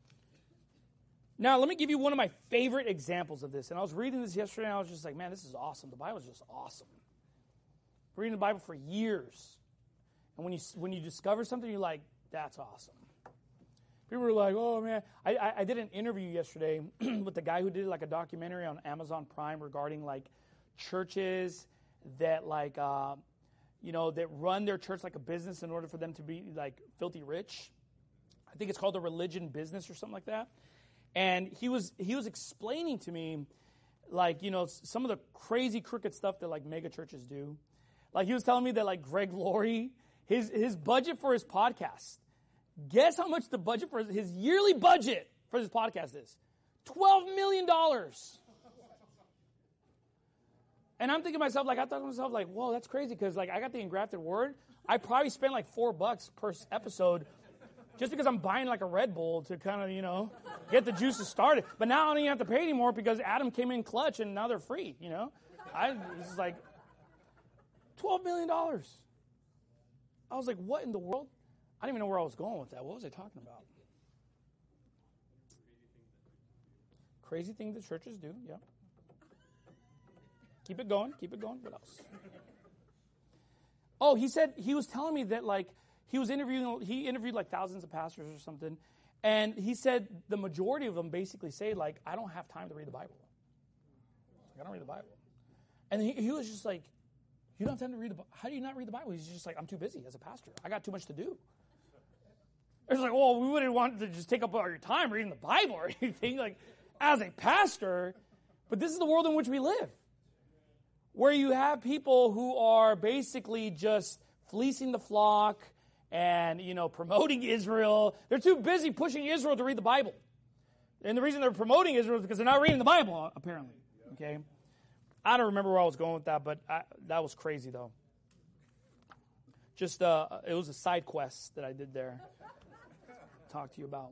Now, let me give you one of my favorite examples of this. And I was reading this yesterday, and I was just like, man, this is awesome. The Bible is just awesome. Reading the Bible for years. And when you when you discover something, you're like, that's awesome. People were like, oh, man. I, I, I did an interview yesterday with the guy who did like a documentary on Amazon Prime regarding like churches that like, uh, you know, that run their church like a business in order for them to be like filthy rich. I think it's called the religion business or something like that. And he was he was explaining to me like, you know, some of the crazy crooked stuff that like mega churches do. Like he was telling me that like Greg Laurie, his his budget for his podcast, guess how much the budget for his, his yearly budget for this podcast is? twelve million dollars. And I'm thinking to myself, like, I thought to myself, like, whoa, that's crazy, because, like, I got the engrafted word. I probably spent, like, four bucks per episode just because I'm buying, like, a Red Bull to kind of, you know, get the juices started. But now I don't even have to pay anymore because Adam came in clutch and now they're free, you know? I This is like twelve million dollars. I was like, what in the world? I didn't even know where I was going with that. What was I talking about? Crazy things that churches do, yeah. Keep it going, keep it going. What else? Oh, he said, he was telling me that, like, he was interviewing, he interviewed, like, thousands of pastors or something, And he said the majority of them basically say, like, I don't have time to read the Bible. I don't read the Bible. And he, he was just like, you don't have time to read the Bible? How do you not read the Bible? He's just like, I'm too busy as a pastor. I got too much to do. It's like, well, we wouldn't want to just take up all your time reading the Bible or anything, like, as a pastor. But this is the world in which we live, where you have people who are basically just fleecing the flock and, you know, promoting Israel. They're too busy pushing Israel to read the Bible. And the reason they're promoting Israel is because they're not reading the Bible, apparently. Okay? I don't remember where I was going with that, but I, that was crazy, though. Just, uh, it was a side quest that I did there. Talk to you about.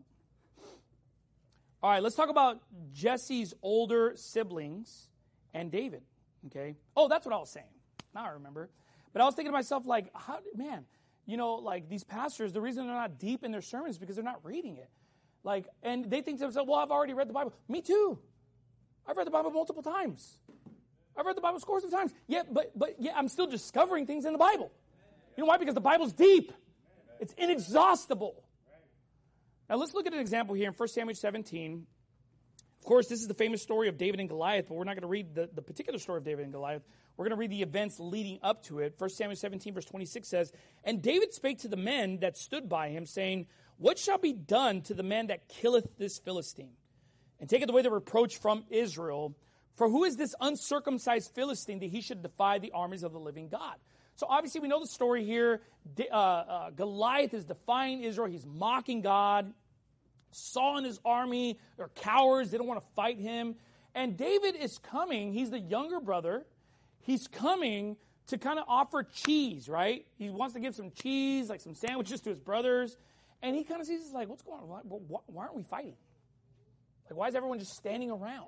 All right, let's talk about Jesse's older siblings and David. Okay? Oh, that's what I was saying. Now I remember. But I was thinking to myself, like, how, man, you know, like these pastors, the reason they're not deep in their sermons is because they're not reading it. Like, and they think to themselves, well, I've already read the Bible. Me too. I've read the Bible multiple times. I've read the Bible scores of times. Yeah, but but yeah, I'm still discovering things in the Bible. You know why? Because the Bible's deep. It's inexhaustible. Now let's look at an example here in First Samuel seventeen. Of course, this is the famous story of David and Goliath, but we're not going to read the, the particular story of David and Goliath. We're going to read the events leading up to it. First Samuel seventeen, verse twenty-six says, And David spake to the men that stood by him, saying, What shall be done to the man that killeth this Philistine, and taketh away the reproach from Israel? For who is this uncircumcised Philistine that he should defy the armies of the living God? So obviously we know the story here. Uh, uh, Goliath is defying Israel. He's mocking God. Saul and his army are cowards. They don't want to fight him. And David is coming. He's the younger brother. He's coming to kind of offer cheese, right? He wants to give some cheese, like some sandwiches to his brothers. And he kind of sees, like, what's going on? Why, why aren't we fighting? Like, why is everyone just standing around?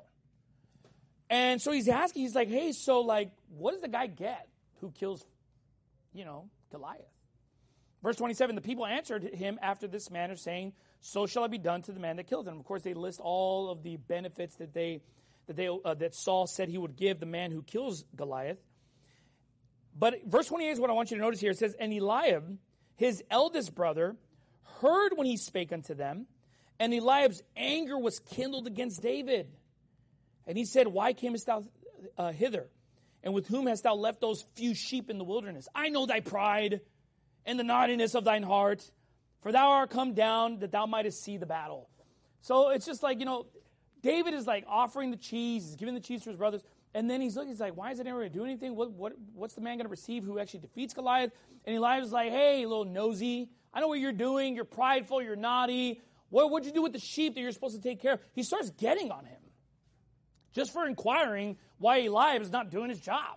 And so he's asking, he's like, hey, so, like, what does the guy get who kills, you know, Goliath? Verse twenty-seven, the people answered him after this manner, saying, so shall it be done to the man that killed him. Of course, they list all of the benefits that they that they uh, that Saul said he would give the man who kills Goliath. But verse twenty-eight is what I want you to notice here. It says, and Eliab, his eldest brother, heard when he spake unto them, and Eliab's anger was kindled against David. And he said, why camest thou uh, hither? And with whom hast thou left those few sheep in the wilderness? I know thy pride and the naughtiness of thine heart, for thou art come down that thou mightest see the battle. So it's just like, you know, David is like offering the cheese, he's giving the cheese to his brothers, and then he's looking, he's like, why isn't anyone doing anything? What, what, what's the man going to receive who actually defeats Goliath? And Eliab's like, hey, little nosy, I know what you're doing, you're prideful, you're naughty. What, what'd you do with the sheep that you're supposed to take care of? He starts getting on him, just for inquiring why Eliab is not doing his job.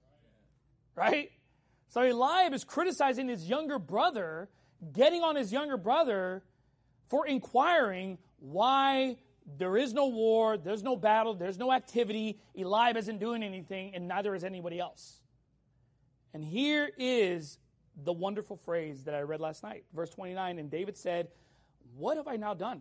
Right? So Eliab is criticizing his younger brother, getting on his younger brother for inquiring why there is no war, there's no battle, there's no activity, Eliab isn't doing anything, and neither is anybody else. And here is the wonderful phrase that I read last night, verse twenty-nine, and David said, what have I now done?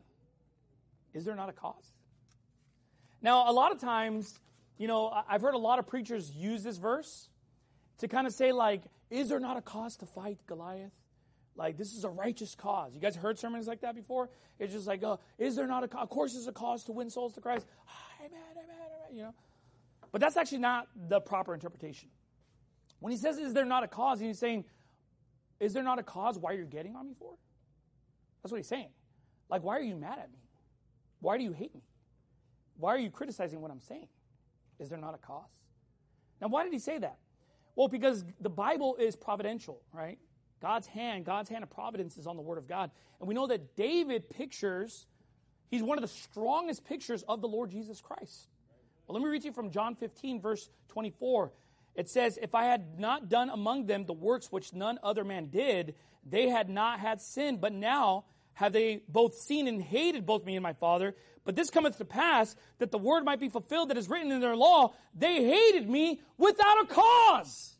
Is there not a cause? Now, a lot of times, you know, I've heard a lot of preachers use this verse to kind of say, like, is there not a cause to fight Goliath? Like, this is a righteous cause. You guys heard sermons like that before? It's just like, oh, is there not a cause? Of course there's a cause to win souls to Christ. Oh, amen, amen, amen, you know. But that's actually not the proper interpretation. When he says, is there not a cause, he's saying, is there not a cause why you're getting on me for? That's what he's saying. Like, why are you mad at me? Why do you hate me? Why are you criticizing what I'm saying? Is there not a cause? Now, why did he say that? Well, because the Bible is providential, right? God's hand, God's hand of providence is on the Word of God. And we know that David pictures, he's one of the strongest pictures of the Lord Jesus Christ. Well, let me read to you from John fifteen, verse twenty-four. It says, if I had not done among them the works which none other man did, they had not had sin. But now have they both seen and hated both me and my Father. But this cometh to pass, that the word might be fulfilled that is written in their law. They hated me without a cause.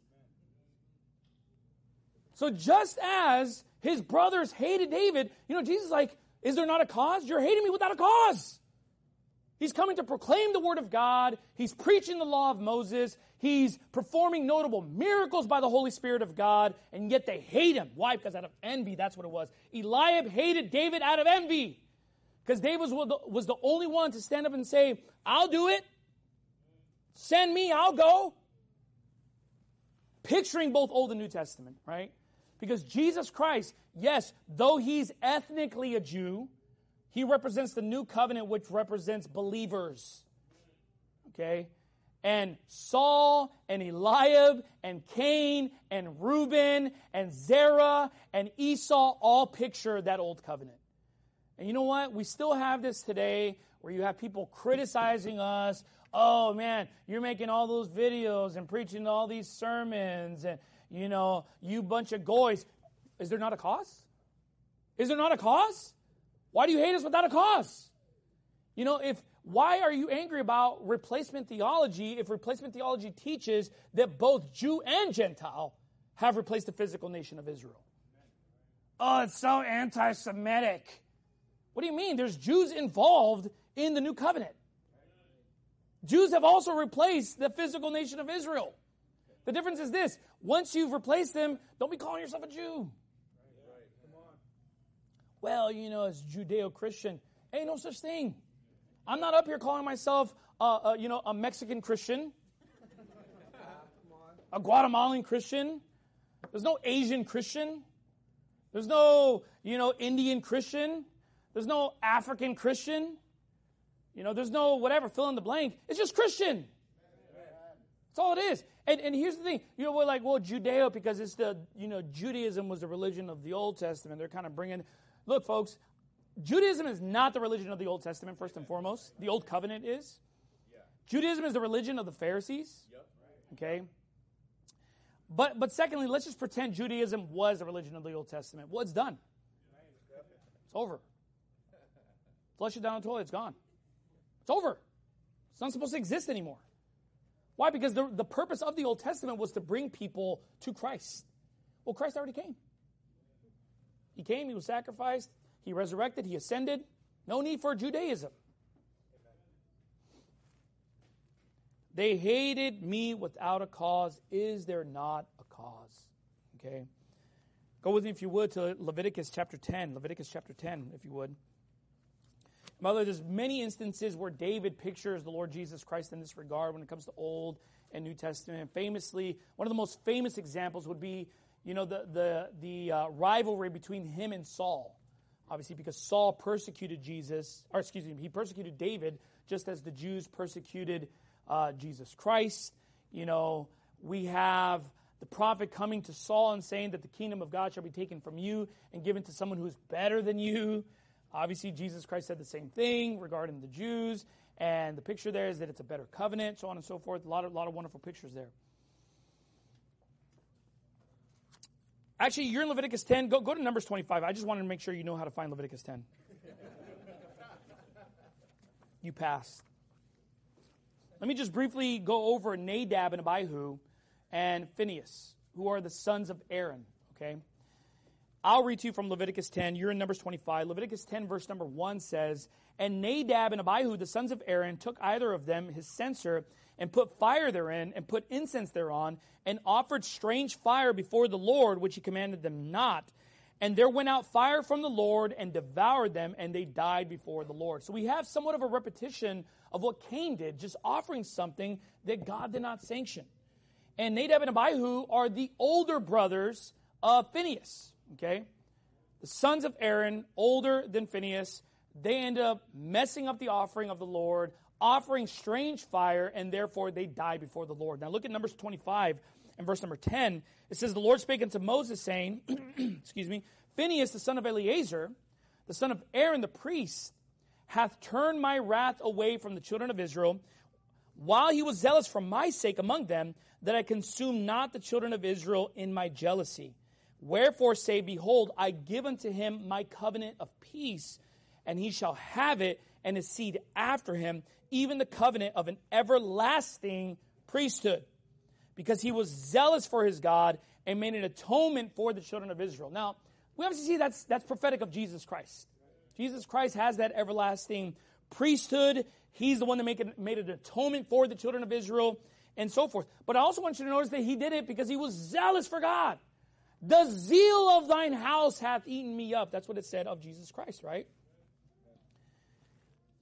So just as his brothers hated David, you know, Jesus is like, is there not a cause? You're hating me without a cause. He's coming to proclaim the word of God. He's preaching the law of Moses. He's performing notable miracles by the Holy Spirit of God, and yet they hate him. Why? Because out of envy, that's what it was. Eliab hated David out of envy. Because David was the, was the only one to stand up and say, I'll do it. Send me, I'll go. Picturing both Old and New Testament, right? Because Jesus Christ, yes, though he's ethnically a Jew, he represents the new covenant, which represents believers. Okay? And Saul and Eliab and Cain and Reuben and Zerah and Esau all picture that old covenant. And you know what? We still have this today where you have people criticizing us. Oh, man, you're making all those videos and preaching all these sermons and, you know, you bunch of goys. Is there not a cause? Is there not a cause? Why do you hate us without a cause? You know, if why are you angry about replacement theology if replacement theology teaches that both Jew and Gentile have replaced the physical nation of Israel? Oh, it's so anti-Semitic. What do you mean? There's Jews involved in the new covenant. Jews have also replaced the physical nation of Israel. The difference is this. Once you've replaced them, don't be calling yourself a Jew. Well, you know, as Judeo-Christian, ain't no such thing. I'm not up here calling myself, uh, uh, you know, a Mexican Christian, a Guatemalan Christian. There's no Asian Christian. There's no, you know, Indian Christian. There's no African Christian. You know, there's no whatever, fill in the blank. It's just Christian. That's all it is. And and here's the thing. You know, we're like, well, Judeo, because it's the, you know, Judaism was the religion of the Old Testament. They're kind of bringing, look, folks, Judaism is not the religion of the Old Testament, first and foremost. The Old Covenant is. Yeah. Judaism is the religion of the Pharisees. Yep. Okay? But but secondly, let's just pretend Judaism was the religion of the Old Testament. Well, it's done. It's over. Flush it down the toilet, it's gone. It's over. It's not supposed to exist anymore. Why? Because the, the purpose of the Old Testament was to bring people to Christ. Well, Christ already came. He came, he was sacrificed, he resurrected, he ascended. No need for Judaism. They hated me without a cause. Is there not a cause? Okay. Go with me, if you would, to Leviticus chapter ten. Leviticus chapter ten, if you would. Mother, there's many instances where David pictures the Lord Jesus Christ in this regard when it comes to Old and New Testament. Famously, one of the most famous examples would be, you know, the the the uh, rivalry between him and Saul. Obviously, because Saul persecuted Jesus, or excuse me, he persecuted David just as the Jews persecuted uh, Jesus Christ. You know, we have the prophet coming to Saul and saying that the kingdom of God shall be taken from you and given to someone who is better than you. Obviously, Jesus Christ said the same thing regarding the Jews, and the picture there is that it's a better covenant, so on and so forth. A lot of, lot of wonderful pictures there. Actually, you're in Leviticus ten. Go, go to Numbers twenty-five. I just wanted to make sure you know how to find Leviticus ten. You passed. Let me just briefly go over Nadab and Abihu and Phinehas, who are the sons of Aaron, okay? I'll read to you from Leviticus ten. You're in Numbers twenty-five. Leviticus ten, verse number one says, And Nadab and Abihu, the sons of Aaron, took either of them his censer and put fire therein and put incense thereon and offered strange fire before the Lord, which he commanded them not. And there went out fire from the Lord and devoured them, and they died before the Lord. So we have somewhat of a repetition of what Cain did, just offering something that God did not sanction. And Nadab and Abihu are the older brothers of Phinehas. Okay, the sons of Aaron, older than Phinehas, they end up messing up the offering of the Lord, offering strange fire, and therefore they die before the Lord. Now look at Numbers twenty-five and verse number ten. It says, The Lord spake unto Moses, saying, excuse me, Phinehas, the son of Eleazar, the son of Aaron the priest, hath turned my wrath away from the children of Israel, while he was zealous for my sake among them, that I consume not the children of Israel in my jealousy. Wherefore say, Behold, I give unto him my covenant of peace, and he shall have it, and his seed after him, even the covenant of an everlasting priesthood, because he was zealous for his God and made an atonement for the children of Israel. Now, we obviously see that's that's prophetic of Jesus Christ. Jesus Christ has that everlasting priesthood. He's the one that make it, made an atonement for the children of Israel, and so forth. But I also want you to notice that he did it because he was zealous for God. The zeal of thine house hath eaten me up. That's what it said of Jesus Christ, right?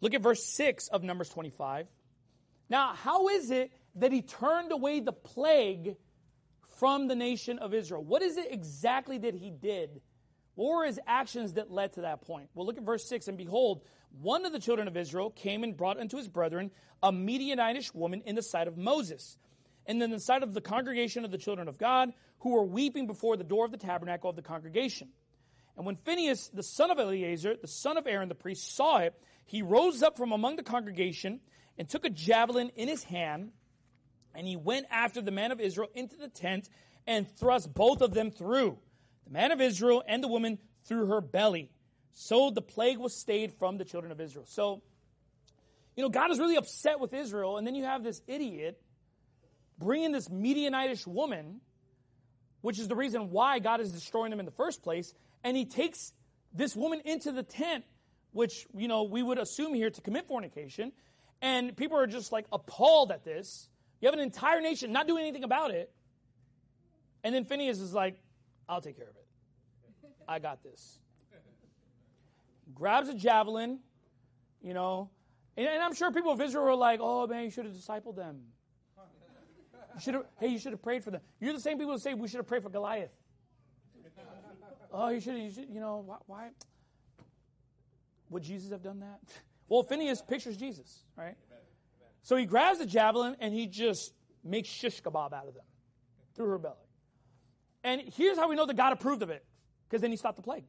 Look at verse six of Numbers twenty-five. Now, how is it that he turned away the plague from the nation of Israel? What is it exactly that he did? What were his actions that led to that point? Well, look at verse six. And behold, one of the children of Israel came and brought unto his brethren a Midianitish woman in the sight of Moses, and in the sight of the congregation of the children of God, who were weeping before the door of the tabernacle of the congregation. And when Phinehas, the son of Eleazar, the son of Aaron the priest, saw it, he rose up from among the congregation and took a javelin in his hand, and he went after the man of Israel into the tent and thrust both of them through, the man of Israel and the woman through her belly. So the plague was stayed from the children of Israel. So, you know, God is really upset with Israel, and then you have this idiot bringing this Midianitish woman, which is the reason why God is destroying them in the first place, and he takes this woman into the tent, which, you know, we would assume here to commit fornication, and people are just like appalled at this. You have an entire nation not doing anything about it, and then Phinehas is like, I'll take care of it. I got this. Grabs a javelin, you know, and, and I'm sure people of Israel were like, oh, man, you should have discipled them. You should have, hey, you should have prayed for them. You're the same people who say we should have prayed for Goliath. Oh, you should, you should, you know, why, why? Would Jesus have done that? Well, Phinehas pictures Jesus, right? So he grabs the javelin and he just makes shish kebab out of them through her belly. And here's how we know that God approved of it, because then he stopped the plague.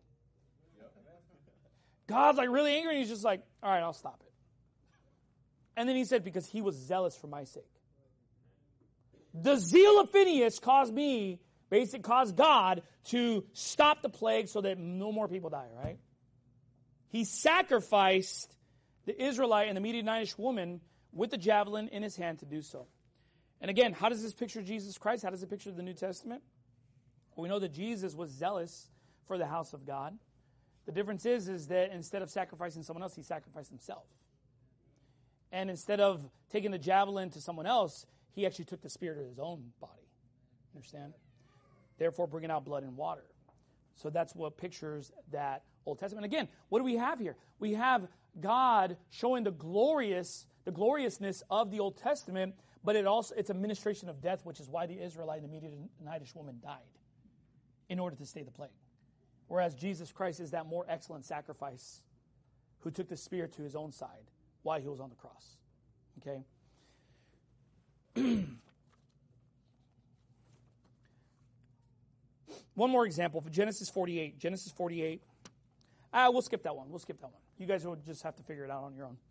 God's like really angry, and he's just like, all right, I'll stop it. And then he said, because he was zealous for my sake. The zeal of Phinehas caused me, basically caused God to stop the plague so that no more people die, right? He sacrificed the Israelite and the Midianitish woman with the javelin in his hand to do so. And again, how does this picture Jesus Christ? How does it picture the New Testament? Well, we know that Jesus was zealous for the house of God. The difference is, is that instead of sacrificing someone else, he sacrificed himself. And instead of taking the javelin to someone else, he actually took the spear to his own body. Understand? Therefore, bringing out blood and water. So that's what pictures that Old Testament. Again, what do we have here? We have God showing the glorious, the gloriousness of the Old Testament, but it also it's a ministration of death, which is why the Israelite and the Midianitish woman died in order to stay the plague. Whereas Jesus Christ is that more excellent sacrifice who took the spear to his own side while he was on the cross. Okay? One more example for Genesis forty-eight. Genesis forty-eight. Ah, we'll skip that one. We'll skip that one. You guys will just have to figure it out on your own.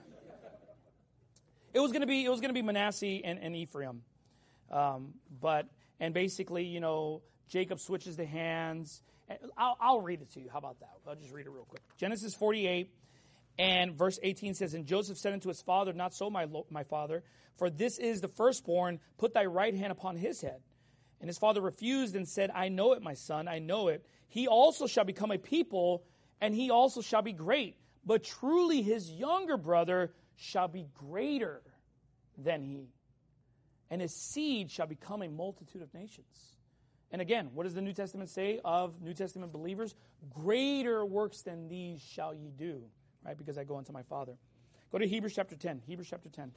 it was going to be it was going to be Manasseh and, and Ephraim, um, but and basically, you know, Jacob switches the hands. I'll, I'll read it to you. How about that? I'll just read it real quick. Genesis forty-eight and verse eighteen says, And Joseph said unto his father, Not so, my my father, for this is the firstborn. Put thy right hand upon his head. And his father refused and said, I know it, my son, I know it. He also shall become a people, and he also shall be great. But truly his younger brother shall be greater than he, and his seed shall become a multitude of nations. And again, what does the New Testament say of New Testament believers? Greater works than these shall ye do, right? Because I go unto my Father. Go to Hebrews chapter ten. Hebrews chapter ten.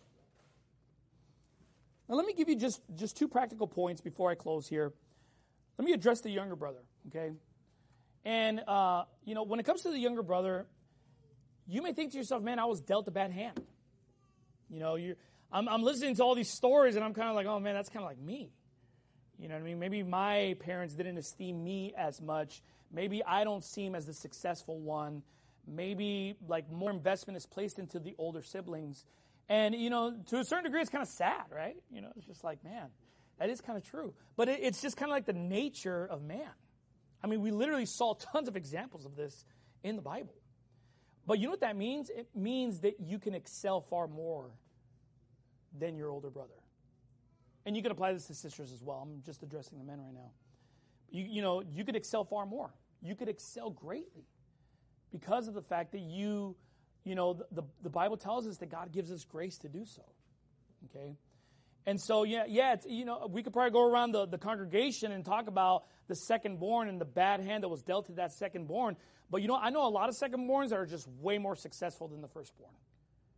Now let me give you just, just two practical points before I close here. Let me address the younger brother, okay? And, uh, you know, when it comes to the younger brother, you may think to yourself, man, I was dealt a bad hand. You know, you're, I'm, I'm listening to all these stories, and I'm kind of like, oh, man, that's kind of like me. You know what I mean? Maybe my parents didn't esteem me as much. Maybe I don't seem as the successful one. Maybe, like, more investment is placed into the older siblings. And, you know, to a certain degree, it's kind of sad, right? You know, it's just like, man, that is kind of true. But it, it's just kind of like the nature of man. I mean, we literally saw tons of examples of this in the Bible. But you know what that means? It means that you can excel far more than your older brother. And you can apply this to sisters as well. I'm just addressing the men right now. You, you know, you could excel far more. You could excel greatly because of the fact that you... You know, the, the, the Bible tells us that God gives us grace to do so, okay? And so, yeah, yeah, it's, you know, we could probably go around the, the congregation and talk about the second-born and the bad hand that was dealt to that second-born. But, you know, I know a lot of second-borns that are just way more successful than the first-born.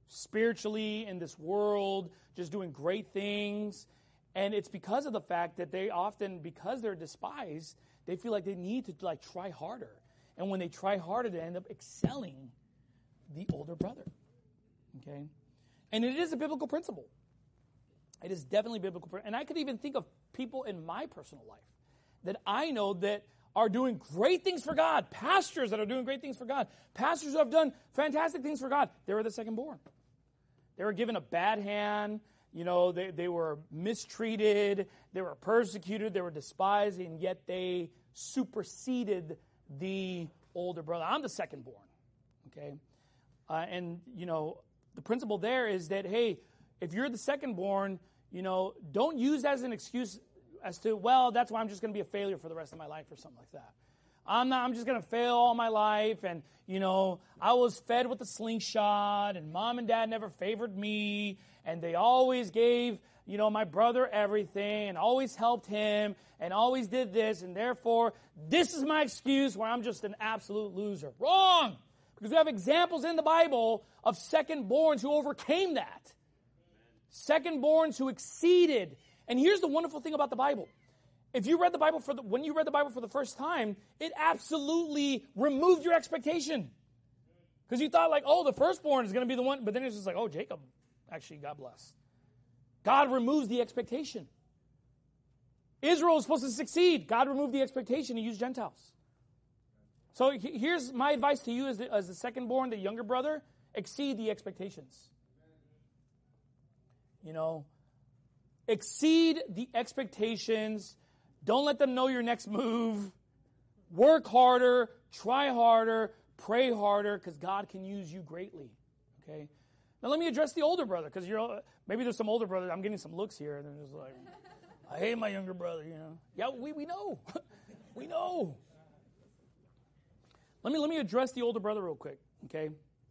spiritually in this world, just doing great things. And it's because of the fact that they often, because they're despised, they feel like they need to like try harder. And when they try harder, they end up excelling the older brother. Okay? And it is a biblical principle. It is definitely biblical. And I could even think of people in my personal life that I know that are doing great things for God. Pastors that are doing great things for God. Pastors who have done fantastic things for God. They were the second born. They were given a bad hand. You know, they, they were mistreated. They were persecuted. They were despised. And yet they superseded the older brother. I'm the second born. Okay? Uh, and, you know, the principle there is that, hey, if you're the second born, you know, don't use that as an excuse as to, well, that's why I'm just going to be a failure for the rest of my life or something like that. I'm not, I'm just going to fail all my life. And, you know, I was fed with a slingshot and mom and dad never favored me. And they always gave, you know, my brother everything and always helped him and always did this. And therefore, this is my excuse where I'm just an absolute loser. Wrong! Because we have examples in the Bible of second-borns who overcame that. Second-borns who exceeded. And here's the wonderful thing about the Bible. If you read the Bible for the, when you read the Bible for the first time, it absolutely removed your expectation. Because you thought like, oh, the firstborn is going to be the one. But then it's just like, oh, Jacob actually got blessed. God removes the expectation. Israel was supposed to succeed. God removed the expectation and used Gentiles. So here's my advice to you as the, as the second-born, the younger brother. Exceed the expectations. You know, exceed the expectations. Don't let them know your next move. Work harder, try harder, pray harder, because God can use you greatly. Okay? Now let me address the older brother, because you're maybe there's some older brother. I'm getting some looks here, and they're just like, I hate my younger brother, you know. Yeah, we, we know. we know. Let me let me address the older brother real quick, okay?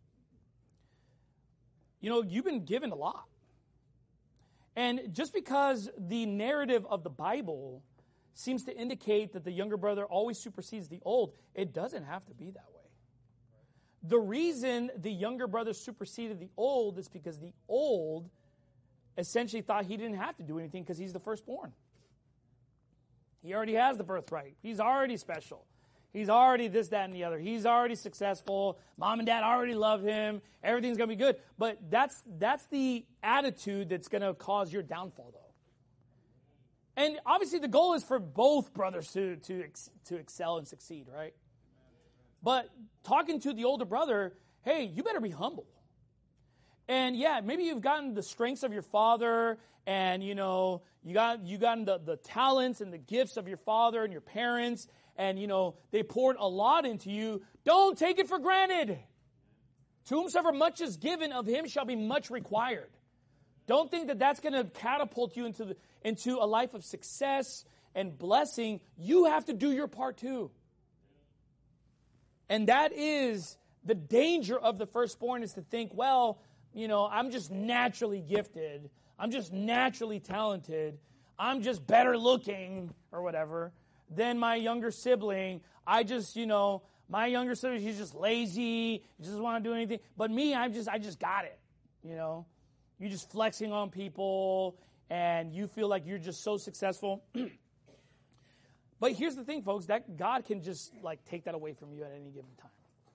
You know, you've been given a lot. And just because the narrative of the Bible seems to indicate that the younger brother always supersedes the old, it doesn't have to be that way. The reason the younger brother superseded the old is because the old essentially thought he didn't have to do anything because he's the firstborn. He already has the birthright. He's already special. He's already this, that, and the other. He's already successful. Mom and dad already love him. Everything's going to be good. But that's that's the attitude that's going to cause your downfall, though. And obviously the goal is for both brothers to, to, to excel and succeed, right? But talking to the older brother, hey, you better be humble. And yeah, maybe you've gotten the strengths of your father and, you know, you got you gotten the, the talents and the gifts of your father and your parents. And, you know, they poured a lot into you. Don't take it for granted. To whomsoever much is given, of him shall be much required. Don't think that that's going to catapult you into the, into a life of success and blessing. You have to do your part too. And that is the danger of the firstborn, is to think, well, you know, I'm just naturally gifted. I'm just naturally talented. I'm just better looking or whatever than my younger sibling. I just, you know, my younger sibling, he's just lazy. He doesn't want to do anything. But me, I'm just, I just got it, you know. You're just flexing on people, and you feel like you're just so successful. But here's the thing, folks, that God can just, like, take that away from you at any given time.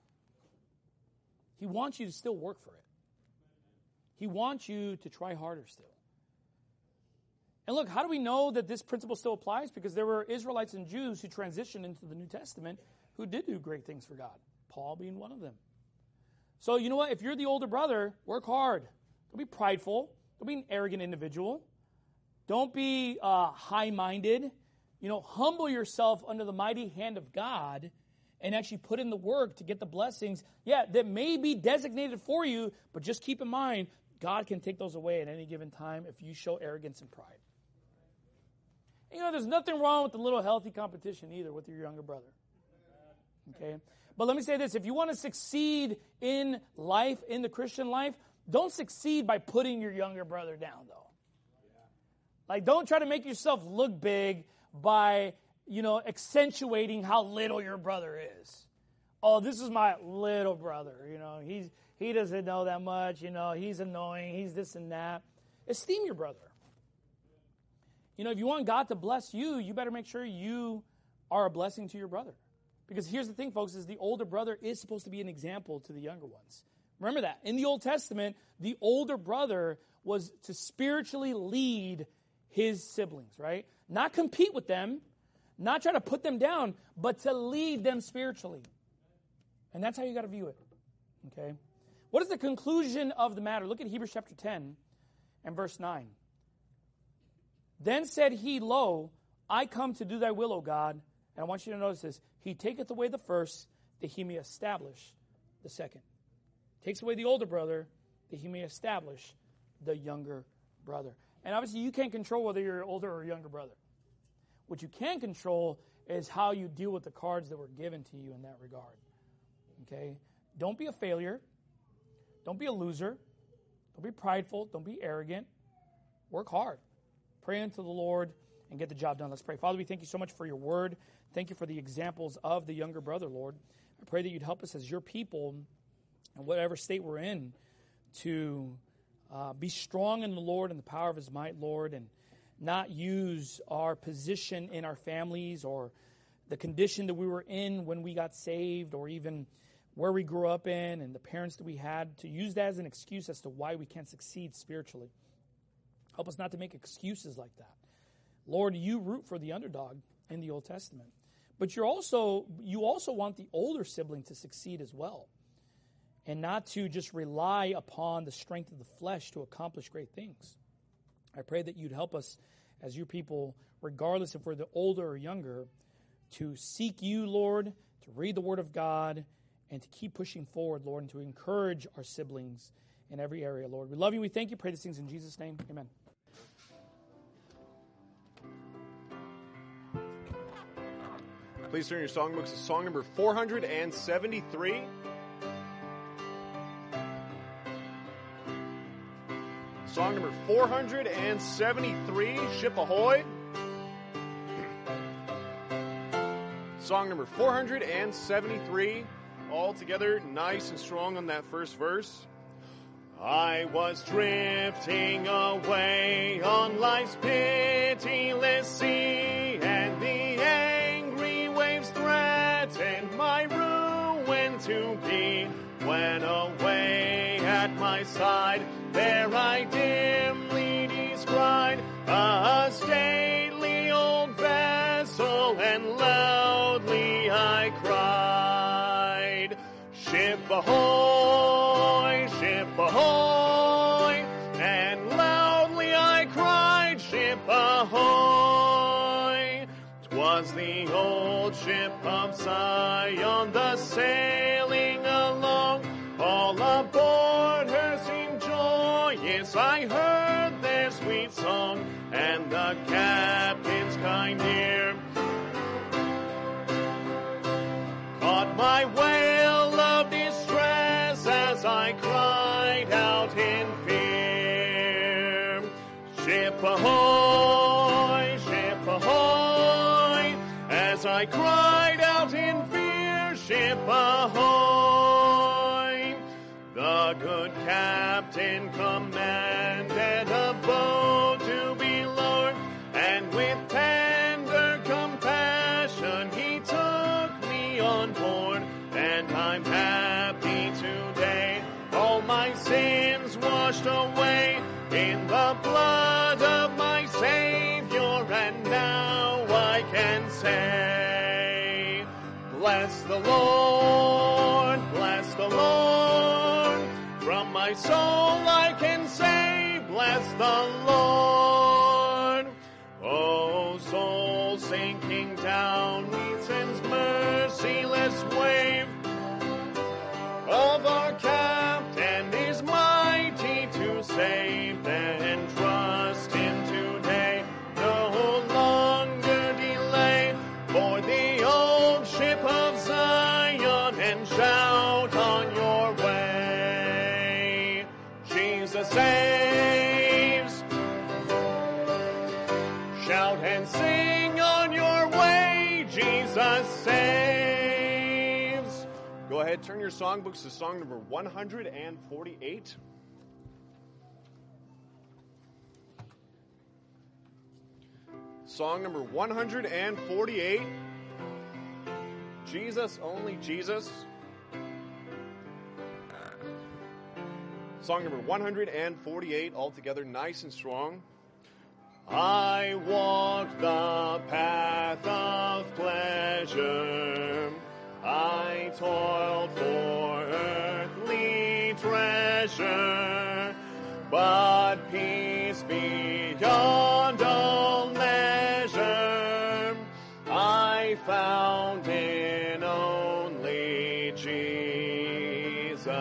He wants you to still work for it. He wants you to try harder still. And look, how do we know that this principle still applies? Because there were Israelites and Jews who transitioned into the New Testament who did do great things for God, Paul being one of them. So, you know what? If you're the older brother, work hard. Don't be prideful. Don't be an arrogant individual. Don't be uh, high-minded. You know, humble yourself under the mighty hand of God and actually put in the work to get the blessings, yeah, that may be designated for you, but just keep in mind, God can take those away at any given time if you show arrogance and pride. You know, there's nothing wrong with a little healthy competition either with your younger brother. Okay? But let me say this. If you want to succeed in life, in the Christian life, don't succeed by putting your younger brother down, though. Like, don't try to make yourself look big by, you know, accentuating how little your brother is. oh, this is my little brother. You know, he's he doesn't know that much. You know, he's annoying. He's this and that. Esteem your brother. You know, if you want God to bless you, you better make sure you are a blessing to your brother. Because here's the thing, folks, is the older brother is supposed to be an example to the younger ones. Remember that. In the Old Testament, the older brother was to spiritually lead his siblings, right? Not compete with them, not try to put them down, but to lead them spiritually. And that's how you got to view it, okay? What is the conclusion of the matter? Look at Hebrews chapter ten and verse nine. Then said he, Lo, I come to do thy will, O God. And I want you to notice this. He taketh away the first, that he may establish the second. Takes away the older brother, that he may establish the younger brother. And obviously you can't control whether you're older or younger brother. What you can control is how you deal with the cards that were given to you in that regard. Okay? Don't be a failure. Don't be a loser. Don't be prideful. Don't be arrogant. Work hard. Pray unto the Lord and get the job done. Let's pray. Father, we thank you so much for your word. Thank you for the examples of the younger brother, Lord. I pray that you'd help us as your people in whatever state we're in to uh, be strong in the Lord and the power of his might, Lord, and not use our position in our families or the condition that we were in when we got saved or even where we grew up in and the parents that we had to use that as an excuse as to why we can't succeed spiritually. Help us not to make excuses like that. Lord, you root for the underdog in the Old Testament. But you're also you also want the older sibling to succeed as well. And not to just rely upon the strength of the flesh to accomplish great things. I pray that you'd help us as your people, regardless if we're the older or younger, to seek you, Lord, to read the Word of God, and to keep pushing forward, Lord, and to encourage our siblings in every area, Lord. We love you. We thank you. Pray these things in Jesus' name. Amen. Please turn your songbooks to song number four hundred seventy-three. Song number four hundred seventy-three, Ship Ahoy. Song number four hundred seventy-three, all together nice and strong on that first verse. I was drifting away on life's pitiless sea, and the angry waves threatened my ruin to be. When away at my side, there I dimly descried a stately old vessel, and loudly I cried, Ship ahoy, ship ahoy, and loudly I cried, Ship ahoy. 'Twas the old ship of Zion, the sailing along, all aboard her seemed joyous. I heard their sweet song, and the captain's kind ear caught my wail of distress as I cried out in fear. Ship ahoy, ship ahoy, as I cried out in fear. Ship ahoy. The good captain commanded a boat to be lowered, and with tender compassion he took me on board. And I'm happy today, all my sins washed away in the blood of my Savior, and now I can say, bless the Lord, bless the Lord. From my soul I can say, bless the Lord. Oh, soul sinking down, he sends merciless wave of our captain is mighty to save. Then trust him today, no longer delay, for the old ship of Zion, and shout on your way. Jesus saves. Shout and sing on your way. Jesus saves. Go ahead, turn your songbooks to song number one hundred forty-eight. Song number one hundred forty-eight. Jesus, only Jesus. Song number one hundred forty-eight, all together, nice and strong. I walked the path of pleasure. I toiled for earthly treasure, but peace beyond all measure I found in only Jesus.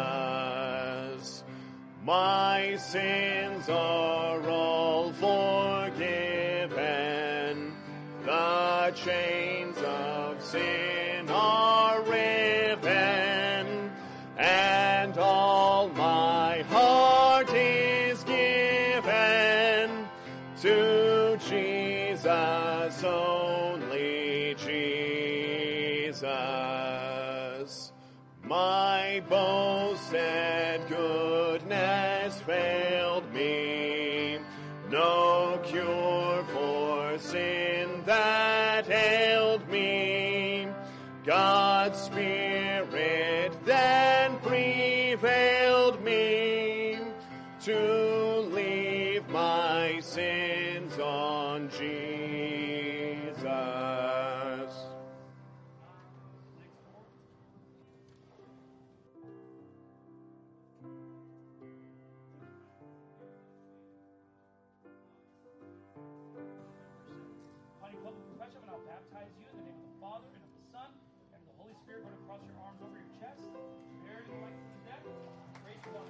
My sins are all forgiven. The chains of sin are riven, and all my heart is given to Jesus, only Jesus. My boasted goodness failed me, no cure for sin that ailed me. God's Spirit then prevailed me to leave my sins on Jesus. Upon your public profession, and I'll baptize you in the name of the Father, and of the Son, and of the Holy Spirit. Going to cross your arms over your chest. Buried in the light of the death. Praise God.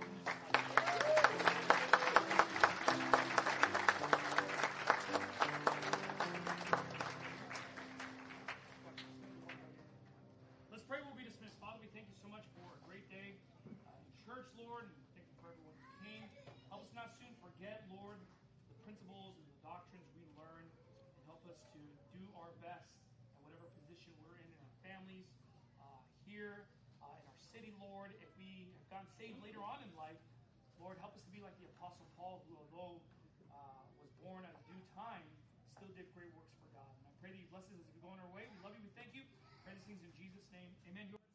Let's pray. We'll be dismissed. Father, we thank you so much for a great day uh, in church, Lord, and thank you for everyone who came. Help us not soon forget, Lord, the principles and the doctrines we learn, and help us to do our best at whatever position we're in in our families, uh, here, uh, in our city, Lord. If we have gotten saved later on in life, Lord, help us to be like the Apostle Paul, who, although uh, was born at a due time, still did great works for God. And I pray that you bless us as we go on our way. We love you. We thank you. Pray these things in Jesus' name. Amen.